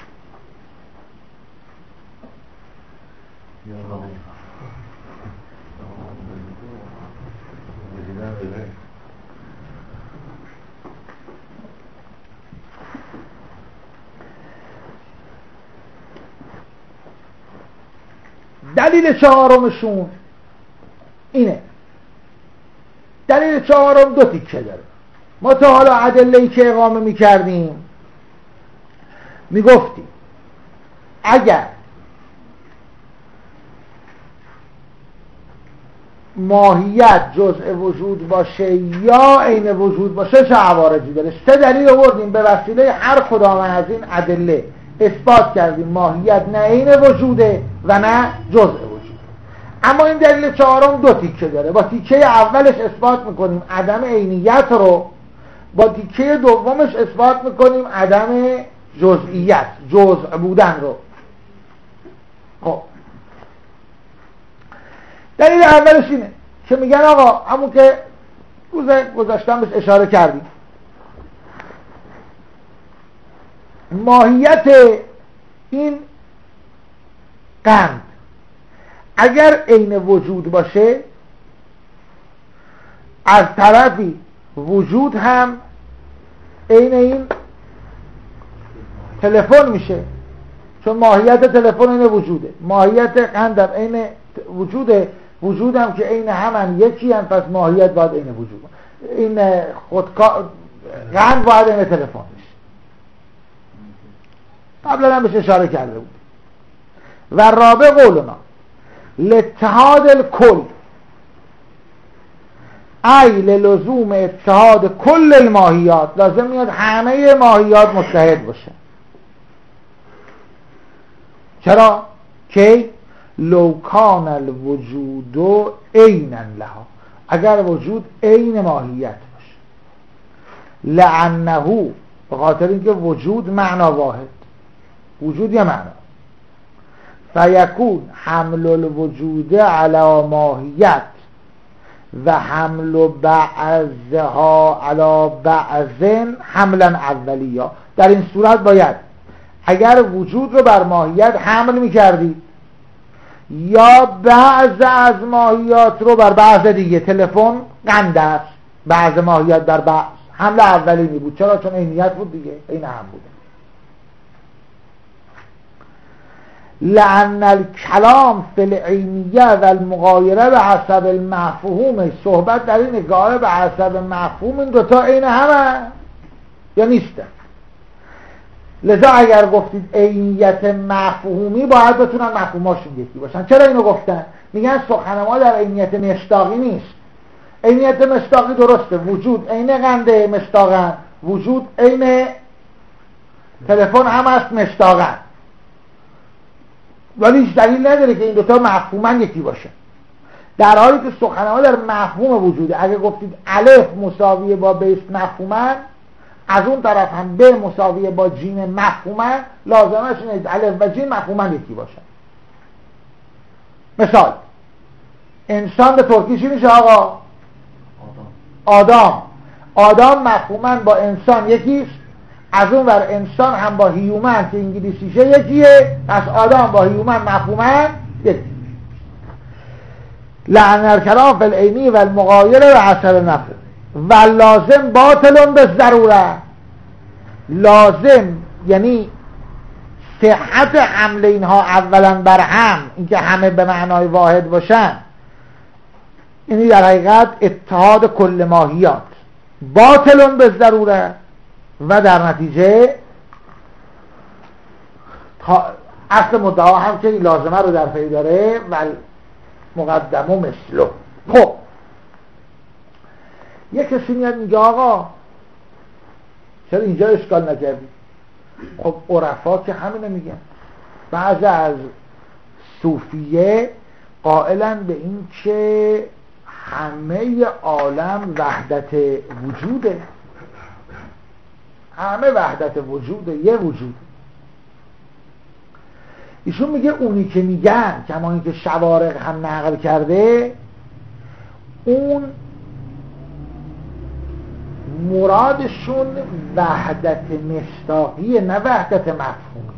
A: دلیل چهارمشون اینه. دلیل چهارم دو تیکه داره. ما تا حالا ادله‌ای که اقامه می‌کردیم میگفتیم اگر ماهیت جزء وجود باشه یا عین وجود باشه چه عوارضی داره. سه دلیل آوردیم، به وسیله هر کدام از این ادله اثبات کردیم ماهیت نه عین وجوده و نه جزء وجود. اما این دلیل چهارم دو تیکه داره. با تیکه اولش اثبات میکنیم عدم عینیت رو، با تیکه دومش اثبات میکنیم عدم جزئیت، جزء بودن رو. خب دلیل اولش اینه که میگن آقا همون که روز گذاشتم بهش اشاره کردیم، ماهیت این قند اگر عین وجود باشه، از طرفی وجود هم عین این تلفن میشه، چون ماهیت تلفن این وجوده، ماهیت قندم عین وجوده، وجودم که عین همن یکی هم، پس ماهیت باید عین وجود، این قند باید عین تلفن میشه. قبلا هم بهش اشاره کرده بود. و رابع قولنا لاتحاد الکل ای للزوم اتحاد کل الماهیات، لازم میاد همه ماهیات متحد باشه. چرا؟ که لو کان الوجود عینا لها، اگر وجود عین ماهیت باشه، لعنه، به خاطر اینکه وجود معنا واحد، وجود یا معنا، فیکون حمل الوجود علی ماهیت و حمل بعضها علی بعض حملا اولیه. در این صورت باید اگر وجود رو بر ماهیت حمل میکردی یا بعض از ماهیات رو بر بعض دیگه، تلفن قند است، بعض ماهیات بر بعض، حمل اولی می بود. چرا؟ چون عینیت بود دیگه، این هم بود. لأن الکلام فی العینیه و المغایره به حسب المفهوم، صحبت در این نگاه به حسب مفهوم این دوتا عین همه یا نیستن. لذا اگر گفتید عینیت مفهومی، باید بتونن مفهوماشون یکی باشن. چرا اینو گفتن؟ میگن سخن ما در عینیت مشتاقی نیست. عینیت مشتاقی درسته، وجود عین قنده مشتاقن، وجود عین تلفن هم هست مشتاقن، ولی هیچ دلیل نداره که این دوتا مفهومن یکی باشه. در حالی که سخن ما در مفهوم وجوده. اگه گفتید الف مساویه با ب مفهومن، از اون طرف هم ب مساویه با جیم مفهومن، لازمش اینه الف و جیم مفهومن یکی باشن. مثال انسان به ترکی چی میشه آقا؟ آدم مفهومن با انسان یکیست، از اون ور انسان هم با هیومن که انگلیسیشه یکیه، پس آدم با هیومن مفهومن یکی. لأن الکلام فی العینی و المغایره و حسب نفسه و لازم باطل به ضروره. لازم یعنی صحت حمل اینها اولا بر هم، اینکه همه به معنای واحد باشن، اینی در حقیقت اتحاد کل ماهیات، باطل به ضروره، و در نتیجه اصل مدعا هم که لازمه رو در پی داره و مقدم و مثلو. خب یک کسی میاد میگه آقا چرا اینجا اشکال نکردی؟ خب عرفا که همینه میگن. بعضی از صوفیه قائلن به این که همه عالم وحدت وجوده، همه وحدت وجوده، یه وجود. ایشون میگه اونی که میگن، کما اینکه شوارق هم نقل کرده، اون مرادشون وحدت مصداقیه، نه وحدت مفهومی.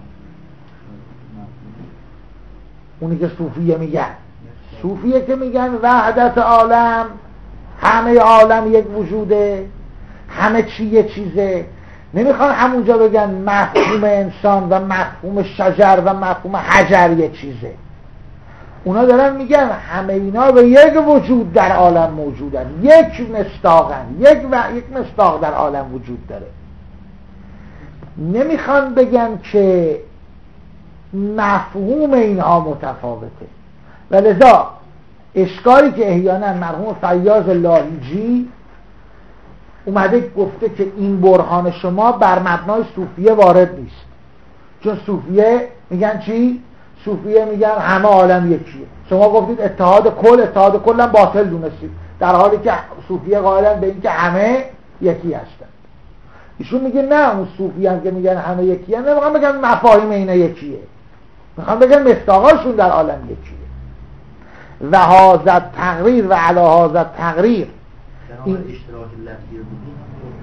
A: اونی که صوفیه میگن، صوفیه که میگن وحدت عالم، همه عالم یک وجوده، همه چی یه چیزه. نمیخوان همونجا بگن مفهوم انسان و مفهوم شجر و مفهوم حجر یک چیزه. اونا دارن میگن همه اینا به یک وجود در عالم موجودن، یک مصداقن، یک مصداق در عالم وجود داره. نمیخوان بگن که مفهوم اینها متفاوته. و لذا اشکالی که احیانا مرحوم فیاض لاهیجی اومده گفته که این برهان شما بر مبنای صوفیه وارد نیست، چون صوفیه میگن چی؟ صوفیه میگن همه عالم یکیه. شما گفتید اتحاد کل هم باطل دونستید، در حالی که صوفیه قائلن به این که همه یکی هستن. ایشون میگه نه، اون صوفی هم که میگن همه یکیه نمیخوام بگن مفاهیم اینا یکیه، میخوام بگن مصداقاشون در عالم یکیه. و هذا تقریر و علی هذا تقریر
B: این اشتراک لفظی وجود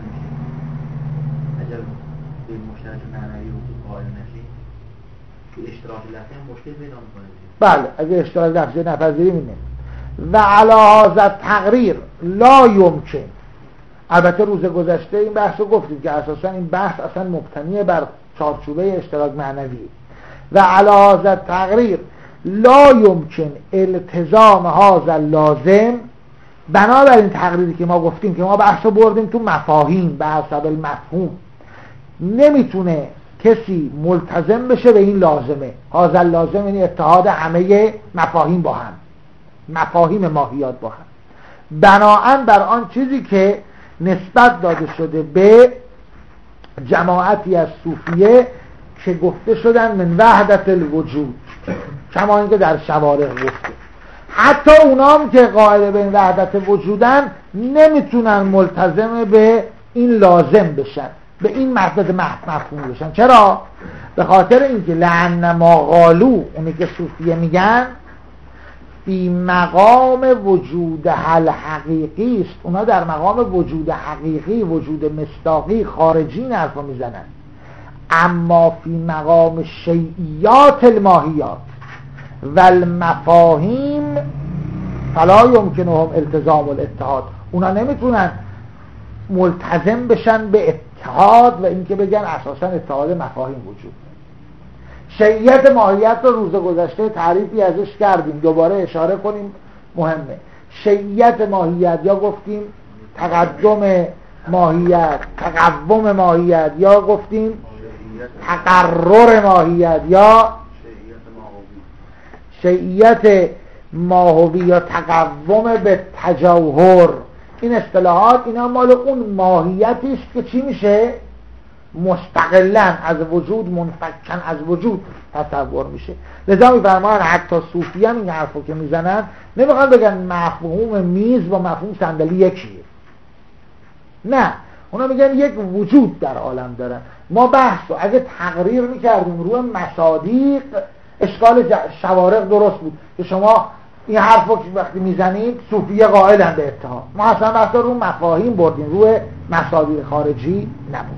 B: اگر به مشترک معنوی وجود قائل نشیم که اشتراک لفظی هم مشکل پیدا میکنه.
A: بله اگر اشتراک لفظی نپذیریم اینه. و علی هذا تقریر لا یمکن. البته روز گذشته این بحث رو گفتیم که اساسا این بحث اصلا مبتنی بر چارچوبه اشتراک معنوی. و علی هذا تقریر لا یمکن التزام هذا لازم. بنابراین تقریری که ما گفتیم که ما بحث رو بردیم تو مفاهیم به حسب المفهوم، نمیتونه کسی ملتزم بشه به این لازمه. هذا لازم یعنی اتحاد همه مفاهیم با هم، مفاهیم ماهیات با هم، بناءً بر آن چیزی که نسبت داده شده به جماعتی از صوفیه که گفته شدن من وحدت الوجود، کما اینکه در شوارع گفته. حتی اونام که قائل به این وحدت وجودن نمیتونن ملتزم به این لازم بشن، به این وحدت مفهوم بشن. چرا؟ به خاطر اینکه لعن ما قالو، اونی که صوفیه میگن، فی مقام وجود حل حقیقی است. اونا در مقام وجود حقیقی، وجود مصداقی خارجی این حرفا میزنن. اما فی مقام شیعیات الماهیات و المفاهیم فلا یمکنهم التزام الاتحاد. اونا نمیتونن ملتزم بشن به اتحاد و اینکه بگن اساسا اتحاد مفاهیم وجود. شیعیت ماهیت رو روز گذشته تعریفی ازش کردیم، دوباره اشاره کنیم، مهمه. شیعیت ماهیت یا گفتیم تقدم ماهیت، تقوم ماهیت، یا گفتیم تقرر ماهیت، یا شیعیت ماهوی یا تقوم به تجوهر. این اصطلاحات اینا مال اون ماهیتی است که چی میشه؟ مستقلاً از وجود، منفکن از وجود تصور میشه. لذا میفرمان حتی صوفی هم این حرفو که میزنن نمیخوان بگن مفهوم میز با مفهوم صندلی یکیه، نه، اونا میگن یک وجود در عالم دارن. ما بحث رو اگه تقریر میکردیم روی مصادیق، اشکال شوارق درست بود که شما این حرفو که وقتی میزنید صوفیه قائلن به اتحاد. ما اصلا بحث رو مفاهیم بردیم، روی مصادیق خارجی نبود.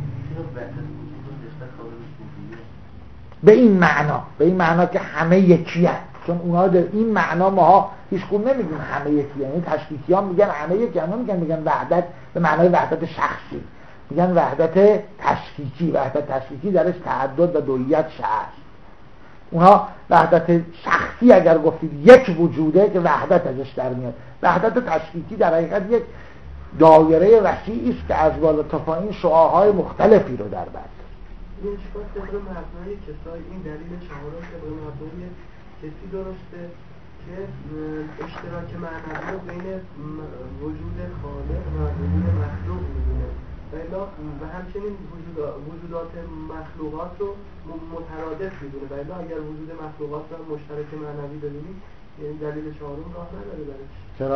A: به این معنا که همه یکی هست، چون اونا در این معنا ماها هیچ کدوم نمیگیم همه یکی، یعنی تشکیکی ها میگن همه یکی، هم میگن وحدت به معنای وحدت شخصی، میگن وحدت تشکیکی. وحدت تشکیکی درش تعدد و دویت هست. اونا وحدت شخصی اگر گفتید یک وجوده که وحدت ازش در میاد. وحدت تشکیکی در حقیقت یک دایره وسیعی است که از بالا تا پایین شعاعهای مختلفی رو در بر.
D: این چیکار طبق مبنای کسای این دلیل چهارم طبق مبنای کسی درسته که اشتراک معنوی رو بین وجود خالق و وجود مخلوق میدونه و همچنین وجودات مخلوقات رو مترادف میدونه. و الا اگر وجود مخلوقات رو مشترک معنوی ببینید، یعنی دلیل چهارم راه نداره برش.
A: چرا؟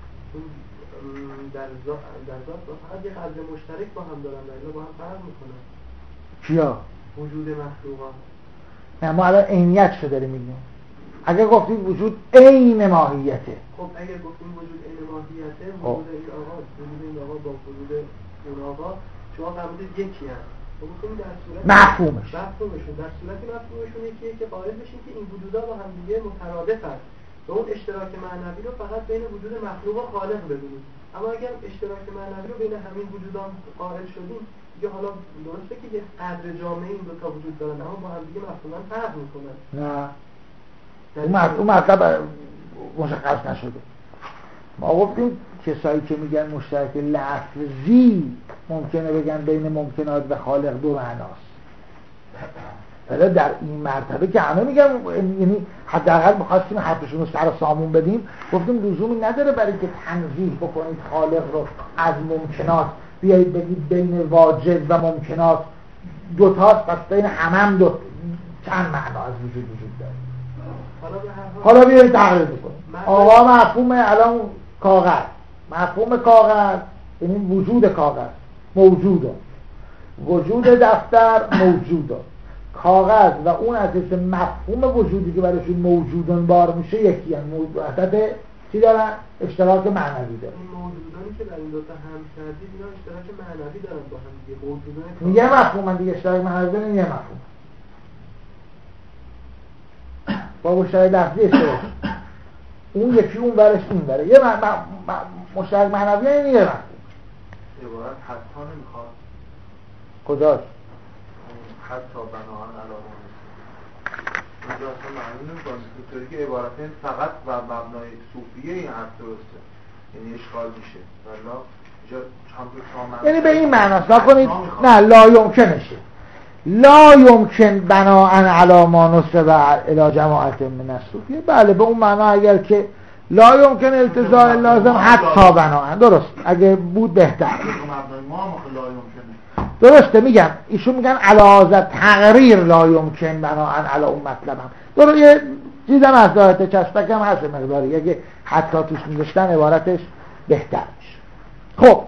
D: در ذات فقط یک قدر مشترک با هم دارن، و الا با هم فرق میکنن.
A: کیا؟
D: وجود مخلوقات.
A: نه، ما الان عینیت شو داریم میگیم. اگر گفتید وجود عین ماهیته،
D: خب اگر گفتیم وجود عین ماهیته، وجود این آقا با وجود اون آقا شما فرمودید یکی هست. خب بکنید در صورت
A: مفهومشون
D: در صورتی مفهومشون یکیه که قائل بشین که این وجودا با هم دیگه مترادف هست و اون اشتراک معنوی رو فقط بین وجود مخلوق و خالق ببینید. اما اگر اشتراک معنوی رو بین همین وجودان قائل شدیم، دیگه حالا درسته که یه قدر جامعه این دو تا وجود دارن، اما با هم دیگه مفهوما فرق میکنن. نه، اون مطلب
A: مشخص نشده. ما گفتیم کسایی که میگن مشترک لفظی ممکنه بگن بین ممکنات و خالق دو معناست، ولی در این مرتبه که همه میگن، یعنی حداقل می‌خواستیم حرفشون رو سر سامون بدیم، گفتیم لزومی نداره برای که تنزیه بکنید خالق رو از ممکنات، بیایید بگید بین واجب و ممکنات دوتاست، پس بین همه هم چند معنا از وجود داره.
D: حالا
A: بیایید تقریب بکنیم. آقا مفهوم الان کاغذ، مفهوم کاغذ یعنی وجود کاغذ موجوده، وجود دفتر موجوده، کاغذ و اون اساس مفهوم وجودی که براشون موجودن بار میشه یکی هم وحدت چی دارن؟ اشتراک معنوی دارن.
D: این موجودانی که در این دو تا هم کردید اینا اشتراک معنوی دارن با هم دیگه. موجودان
A: یه مفهوم دیگه اشتراک معنوی دارن، یه مفهوم با مشترک لفظی اشتراک، اون یکی اون برش این بره، یه مشترک معنوی یعنی یه مفهوم.
C: عبارت حتی نمیخواد
A: کجاست؟
C: حتی بناهن علامه اونجا اصلا معنی نمیکنه اینطوری که عبارت فقط و مبنای صوفیه این حرف درسته، یعنی اشکال میشه والا اینجا
A: یعنی به این معناست نکنید نه لا یمکنشه، لا یمکن بناهن علامه نصب و الی جماعت من الصوفیه. بله به اون معنا اگر که لا یمکن التزاء لازم حتی بناهن، درست اگه بود بهتر. درسته میگم ایشون میگن علاوه تقریر لا یمکن بناهن علی اون مطلب هم درست. یه چیزم از دایت چسبک هم هست مقداری، اگه حتی توش میذاشتن عبارتش بهتر میشه. خب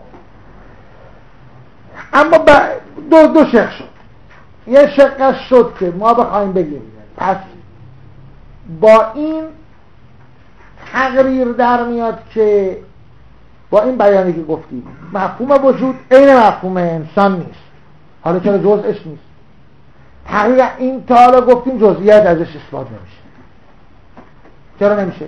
A: اما دو شق شد. یه شقش شد که ما بخوایم بگیم پس با این تقریر در میاد که با این بیانی که گفتیم مفهوم وجود عین مفهوم انسان نیست. حالا چرا جزءش نیست؟ تقریر این تا حالا گفتیم جزئیات ازش اثبات نمیشه. چرا نمیشه؟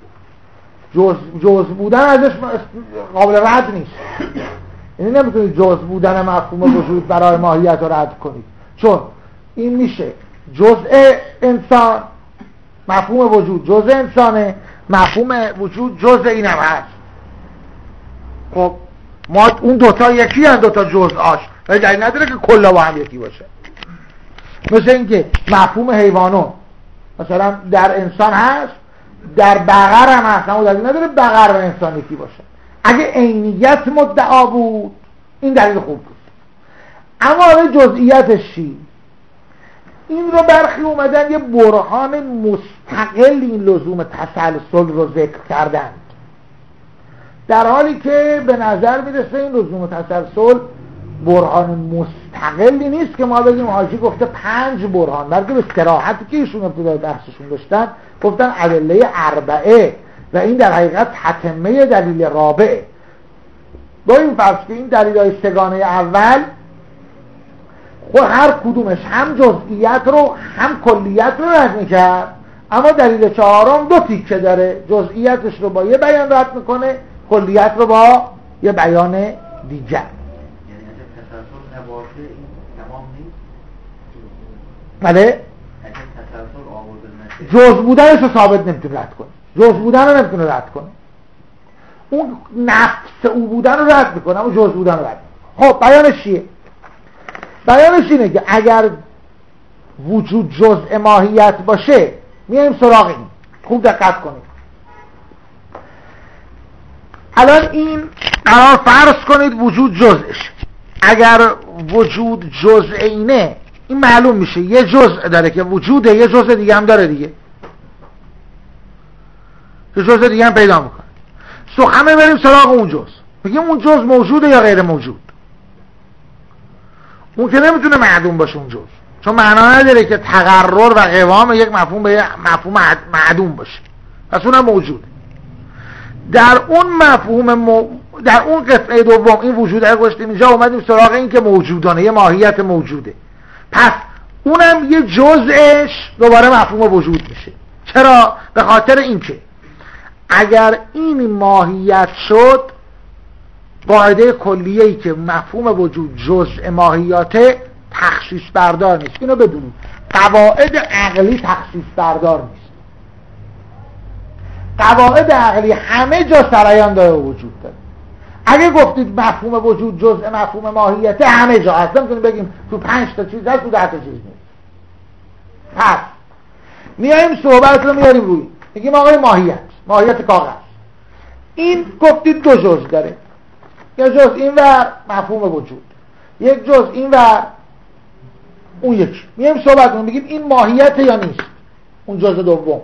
A: جزء بودن ازش قابل رد نیست. یعنی نمیتونید جزء بودن مفهوم وجود برای ماهیت رو رد کنید، چون این میشه جزء انسان، مفهوم وجود جزء انسانه، مفهوم وجود جزء این هم هست. خب ما اون دوتا یکی هم دوتا جزءاش، ولی دلیل نداره که کلا با هم یکی باشه. مثل اینکه مفهوم حیوانون مثلا در انسان هست، در بقر هم هست، اما دلیل نداره بقر و انسان یکی باشه. اگه عینیت مدعا بود این دلیل خوب بود، اما اگه جزئیاتش چی؟ این رو برخی اومدن یه برهان مستقل این لزوم تسلسل رو ذکر کردند، در حالی که به نظر میرسه این لزوم تسلسل برهان مستقلی نیست که ما بگیم حاجی گفته 5 برهان، بلکه به صراحتی که ایشون ابتدای بحثشون داشتن گفتن ادله 4 و این در حقیقت تتمه دلیل رابعه. با این فرض که این دلیل‌های سگانه اول خود هر کدومش هم جزئیات رو هم کلیت رو رد میکرد، اما دلیل 4 2 تیکه داره، جزئیاتش رو با یه بیان رد میکنه، کلیت رو با یه بیان دیگر.
B: یعنی اگه تسلسل نباشه این تمام نیست؟
A: بله؟
B: اگه تسلسل آورده نشه
A: جزء بودنش رو ثابت نمیتونه رد کنه، جزء بودن رو نمیتونه رد کنه، اون نفس او بودن رو رد میکنه اما جزء بودن رو رد میکنه. خب بیانش چیه؟ بیانش اینه که اگر وجود جزء ماهیت باشه میایم سراغ این. خوب دقت کنید. الان این قرار فرض کنید وجود جزءش، اگر وجود جزء اینه این معلوم میشه یه جزء داره که وجوده، یه جزء دیگه هم داره دیگه، یه جزء دیگه هم پیدا میکنه. همه بریم سراغ اون جزء، بگیم اون جزء موجوده یا غیر موجود. اون که نمیتونه معدوم باشه اون جزء، چون معنا نداره که تقرر و قوام یک مفهوم به مفهوم معدوم باشه، پس اونم موجوده. در اون مفهوم در اون قطعه دوم این وجود رو گذاشتیم اینجا، اومدیم سراغ این که موجودانه، یه ماهیت موجوده، پس اونم یه جزءش دوباره مفهوم وجود میشه. چرا؟ به خاطر اینکه اگر این ماهیت شد، قاعده کلیه‌ای که مفهوم وجود جزء ماهیاته تخصیص بردار نیست. اینو بدونید، قواعد عقلی تخصیص بردار نیست. قواعد عقلی همه جا سرایان داره وجود داره. اگه گفتید مفهوم وجود جزء مفهوم ماهیته، همه جا هست. نمیتونیم بگیم تو 5 تا چیز هست تو 10 تا چیز نیست. پس میایم صحبت رو میاریم روی میگیم آقای ماهیت کاغذ، این گفتید 2 جزء داره، یک جزء این و مفهوم وجود، یک جزء این و اون یکی میایم صحبت کنیم بگیم این ماهیت یا نیست، اون جزء دوم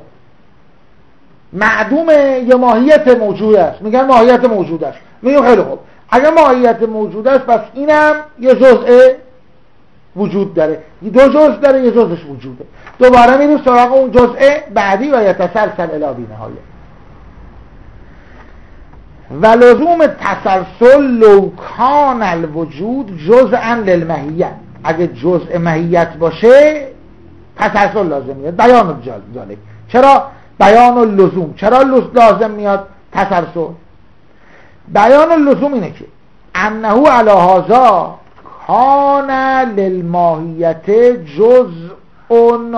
A: معدومه یا ماهیت موجود است، میگن ماهیت موجود است. میگیم خیلی خوب اگر ماهیت موجود است پس اینم یه جزء وجود داره، دو جزء داره، یه جزءش وجوده. دوباره میریم سراغ اون جزء بعدی و یتسلسل الی بی‌نهایه. و لزوم تسلسل لو کان الوجود جزءا للماهیت، اگه جزء ماهیت باشه تسلسل لازم میاد. بیان ذالک، چرا بیان اللزوم، چرا لازم میاد تسلسل؟ بیان اللزوم اینه که انه علی هذا کان للماهیت جزء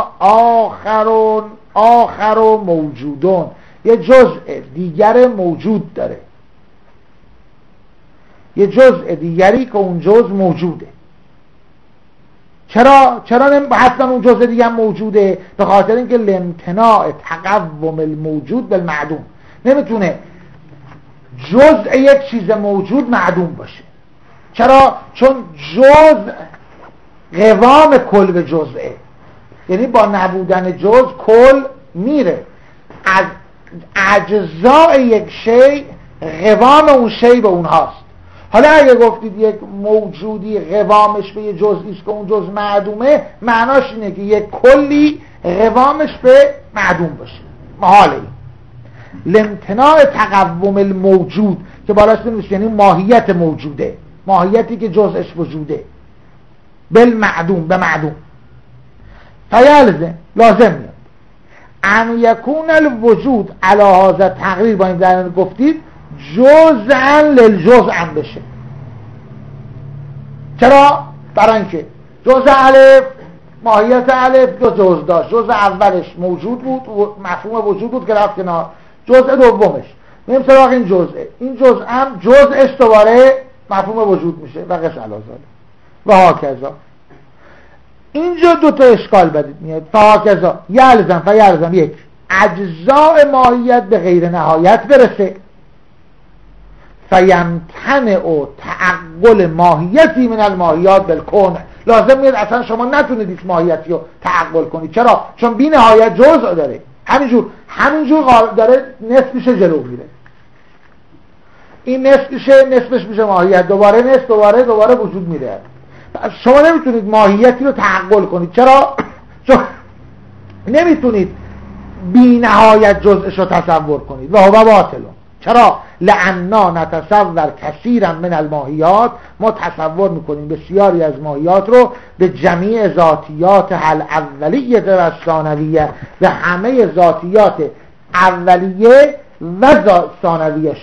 A: آخر موجودون، یه جزء دیگر موجود داره، یه جزء دیگری که اون جزء موجوده. چرا حتما اون جزء دیگه هم موجوده؟ به خاطر اینکه لامتناع تقوم الموجود بالمعدوم، نمیتونه جزء یک چیز موجود معدوم باشه. چرا؟ چون جزء قوام کل به جزءه، یعنی با نبودن جزء کل میره. از اجزاء یک شی قوام اون شی به اونهاست. حالا اگه گفتید یک موجودی قوامش به یه جزئی است که اون جزء معدومه، معناش اینه که یک کلی قوامش به معدوم باشه. محاله این لامتناع تقوم الموجود که بالاش نمیشه، یعنی ماهیت موجوده، ماهیتی که جزءش وجوده، بالمعدوم به معدوم. فیلزم لازم میاد ان یکون الوجود علی هذا تقریر، با این در گفتید جزءا للجزء بشه. چرا؟ برای اینکه جزء الف، ماهیت الف دو جزء داشت، جزء اولش موجود بود، مفهوم وجود بود که رفت کنار، جزء دومش میریم سراغ این جزء، این جزء هم جزءش دوباره مفهوم وجود میشه و قش علازاله و هاکذا. اینجا دوتا اشکال بدید میاد. فهاکذا یلزم یک اجزاء ماهیت به غیر نهایت برسه، فیمتنع تعقل ماهیتی من الماهیات بالکون، لازم میاد اصلا شما نتونید هیچ ماهیتی رو تعقل کنید. چرا؟ چون بی نهایت جزء داره، همینجور داره نصفش جلو میره، این نصفش میشه ماهیت، دوباره نصف، دوباره وجود میره. شما نمیتونید ماهیتی رو تعقل کنید. چرا؟ چون نمیتونید بی نهایت جزءش رو تصور کنید و هو باطل. چرا؟ لعنا نتصور کثیرا من الماهیات، ما تصور میکنیم بسیاری از ماهیات رو به جمیع ذاتیات الاولیه و ثانویه، و همه ذاتیات اولیه و ثانویهش،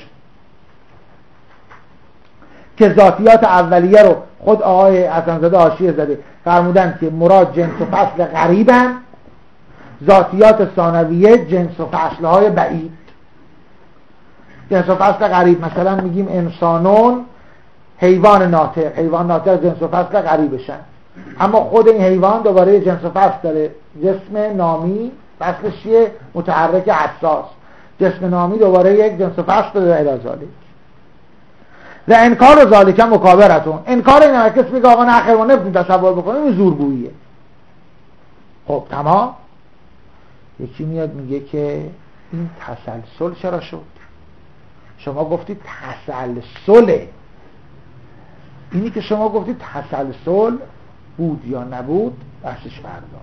A: که ذاتیات اولیه رو خود آقای حسن‌زاده حاشیه زده فرمودن که مراد جنس و فصل غریبن، ذاتیات ثانویه جنس و فصلهای بعید. جنس و فصل غریب مثلا میگیم انسانون، حیوان ناطق جنس و فصل غریبشن، اما خود این حیوان دوباره جنس و فصل داره، جسم نامی فصلش چیه؟ متحرک حساس، جسم نامی دوباره یک جنس و فصل داره الازالی. و انکار ذالک مکابرتون، انکار این هم کسی بگه آقا نه خیر ما نمیتونیم تصور بکنیم، این زورگوییه. خب تمام. یکی میاد میگه که این تسلسل چرا شد؟ شما گفتید تسلسله، اینی که شما گفتید تسلسل بود یا نبود بحثش فردا.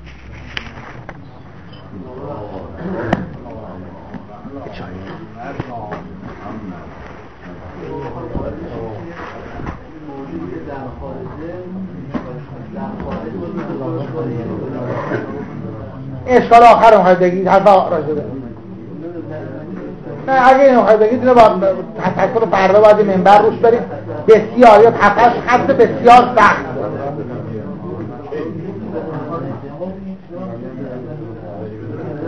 A: اشکال آخر هم بگید، حرفا راجع به نه اگه اینو خواهید بگید اینو با تفکر فردا باید منبر روش برید بسیار، یا تفکر خط بسیار سخت.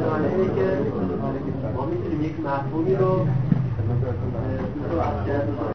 D: ما میتونیم یک مفهومی رو